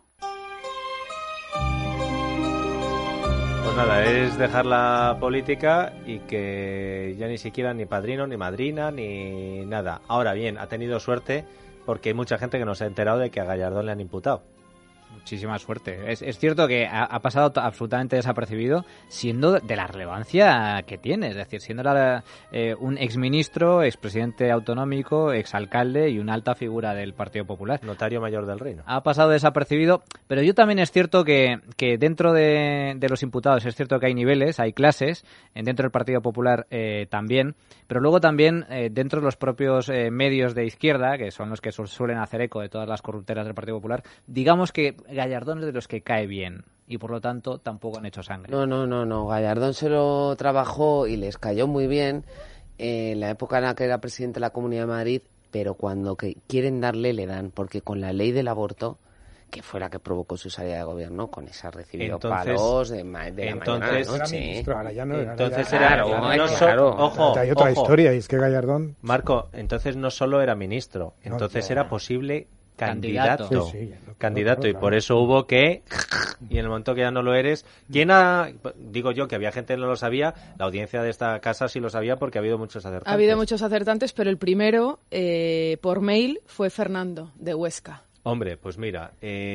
Pues nada, es dejar la política y que ya ni siquiera ni padrino, ni madrina, ni nada. Ahora bien, ha tenido suerte porque hay mucha gente que no se ha enterado de que a Gallardón le han imputado. Muchísima suerte. Es cierto que ha pasado absolutamente desapercibido, siendo de la relevancia que tiene. Es decir, siendo un exministro, expresidente autonómico, exalcalde y una alta figura del Partido Popular. Notario mayor del reino. Ha pasado desapercibido, pero yo también es cierto que dentro de los imputados es cierto que hay niveles, hay clases, dentro del Partido Popular también, pero luego también dentro de los propios medios de izquierda, que son los que suelen hacer eco de todas las corruptelas del Partido Popular, digamos que Gallardón es de los que cae bien y por lo tanto tampoco han hecho sangre. No. Gallardón se lo trabajó y les cayó muy bien en la época en la que era presidente de la Comunidad de Madrid, pero cuando quieren darle, le dan, porque con la ley del aborto, que fue la que provocó su salida de gobierno, con esa recibido palos de la mañana a la noche. Ahora ya no, entonces ojo, hay otra historia, y es que Gallardón... Marco, entonces no solo era ministro, entonces era posible candidato. Candidato, y por eso hubo que... Y en el momento que ya no lo eres... Digo yo que había gente que no lo sabía, la audiencia de esta casa sí lo sabía porque ha habido muchos acertantes. Ha habido muchos acertantes, pero el primero, por mail, fue Fernando, de Huesca. Hombre, pues mira,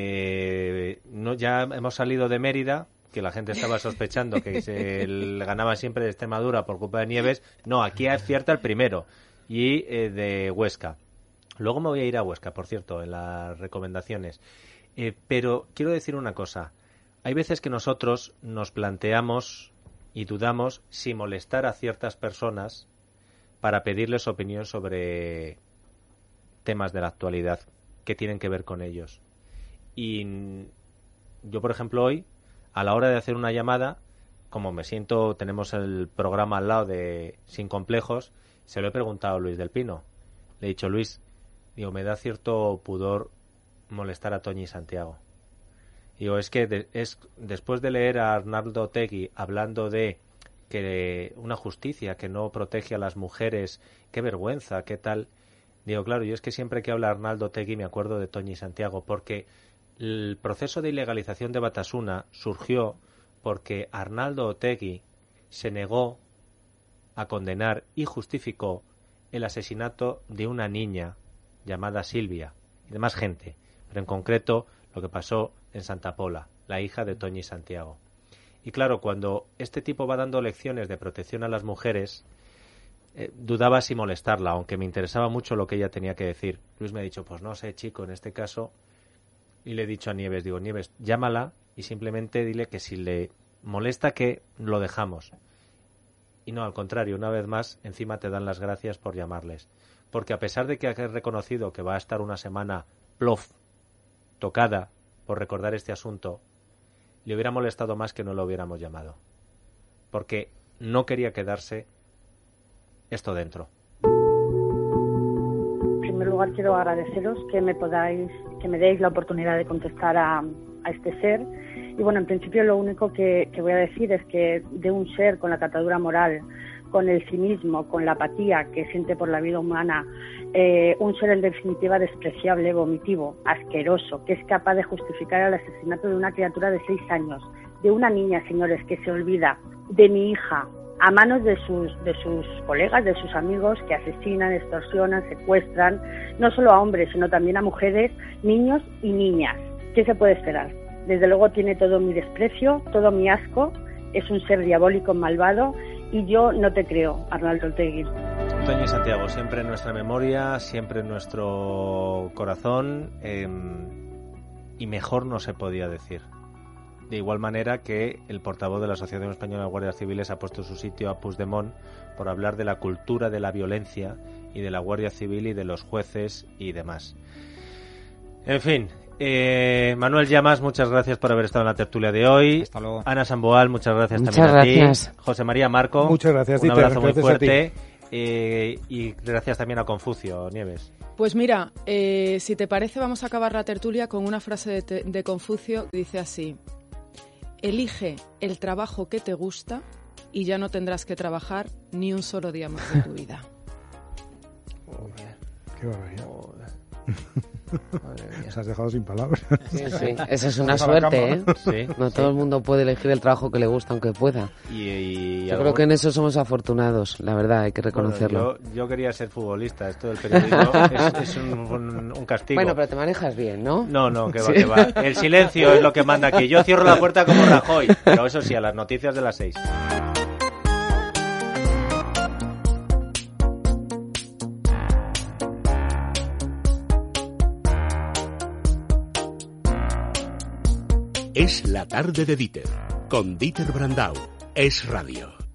ya hemos salido de Mérida, que la gente estaba sospechando que se ganaba siempre de Extremadura por culpa de Nieves. No, aquí acierta el primero, y de Huesca. Luego me voy a ir a Huesca, por cierto, en las recomendaciones. Pero quiero decir una cosa. Hay veces que nosotros nos planteamos y dudamos si molestar a ciertas personas para pedirles opinión sobre temas de la actualidad que tienen que ver con ellos. Y yo, por ejemplo, hoy, a la hora de hacer una llamada, como tenemos el programa al lado de Sin Complejos, se lo he preguntado a Luis del Pino. Le he dicho, Luis, me da cierto pudor molestar a Toñi Santiago. Es que después de leer a Arnaldo Otegi hablando de que una justicia que no protege a las mujeres, qué vergüenza, qué tal... Claro, yo es que siempre que habla Arnaldo Otegi me acuerdo de Toñi Santiago, porque el proceso de ilegalización de Batasuna surgió porque Arnaldo Otegi se negó a condenar y justificó el asesinato de una niña llamada Silvia y de más gente, pero en concreto lo que pasó en Santa Pola, la hija de Toñi Santiago. Y claro, cuando este tipo va dando lecciones de protección a las mujeres, dudaba si molestarla, aunque me interesaba mucho lo que ella tenía que decir. Luis me ha dicho, pues no sé, chico, en este caso, y le he dicho a Nieves, Nieves, llámala y simplemente dile que si le molesta que lo dejamos. Y no, al contrario, una vez más, encima te dan las gracias por llamarles. Porque a pesar de que has reconocido que va a estar una semana tocada por recordar este asunto, le hubiera molestado más que no lo hubiéramos llamado. Porque no quería quedarse esto dentro. En primer lugar, quiero agradeceros que me deis la oportunidad de contestar a este ser. Y bueno, en principio lo único que voy a decir es que de un ser con la catadura moral, con el cinismo, con la apatía que siente por la vida humana, un ser en definitiva despreciable, vomitivo, asqueroso, que es capaz de justificar el asesinato de una criatura de 6 años, de una niña, señores, que se olvida, de mi hija, a manos de sus colegas, de sus amigos, que asesinan, extorsionan, secuestran, no solo a hombres, sino también a mujeres, niños y niñas. ¿Qué se puede esperar? Desde luego tiene todo mi desprecio, todo mi asco, es un ser diabólico, malvado, y yo no te creo, Arnaldo Otegi. Toñi Santiago, siempre en nuestra memoria, siempre en nuestro corazón, y mejor no se podía decir. De igual manera que el portavoz de la Asociación Española de Guardias Civiles ha puesto su sitio a Puigdemont por hablar de la cultura de la violencia y de la Guardia Civil y de los jueces y demás. En fin, Manuel Llamas, muchas gracias por haber estado en la tertulia de hoy. Hasta luego. Ana Samboal, muchas gracias muchas también gracias. a ti. José María Marco, muchas gracias, un abrazo muy gracias fuerte. Y gracias también a Confucio, Nieves. Pues mira, si te parece, vamos a acabar la tertulia con una frase de Confucio que dice así: elige el trabajo que te gusta y ya no tendrás que trabajar ni un solo día más de tu vida. Qué barbaridad. Se has dejado sin palabras. Sí. Esa es una suerte, ¿eh? Sí, no todo el mundo puede elegir el trabajo que le gusta, aunque pueda. Yo creo que en eso somos afortunados, la verdad, hay que reconocerlo. Bueno, yo quería ser futbolista, esto del periodismo es un castigo. Bueno, pero te manejas bien, ¿no? No, que va. El silencio es lo que manda aquí. Yo cierro la puerta como Rajoy, pero eso sí, a las noticias de las 6. Es la tarde de Dieter, con Dieter Brandau. Es Radio.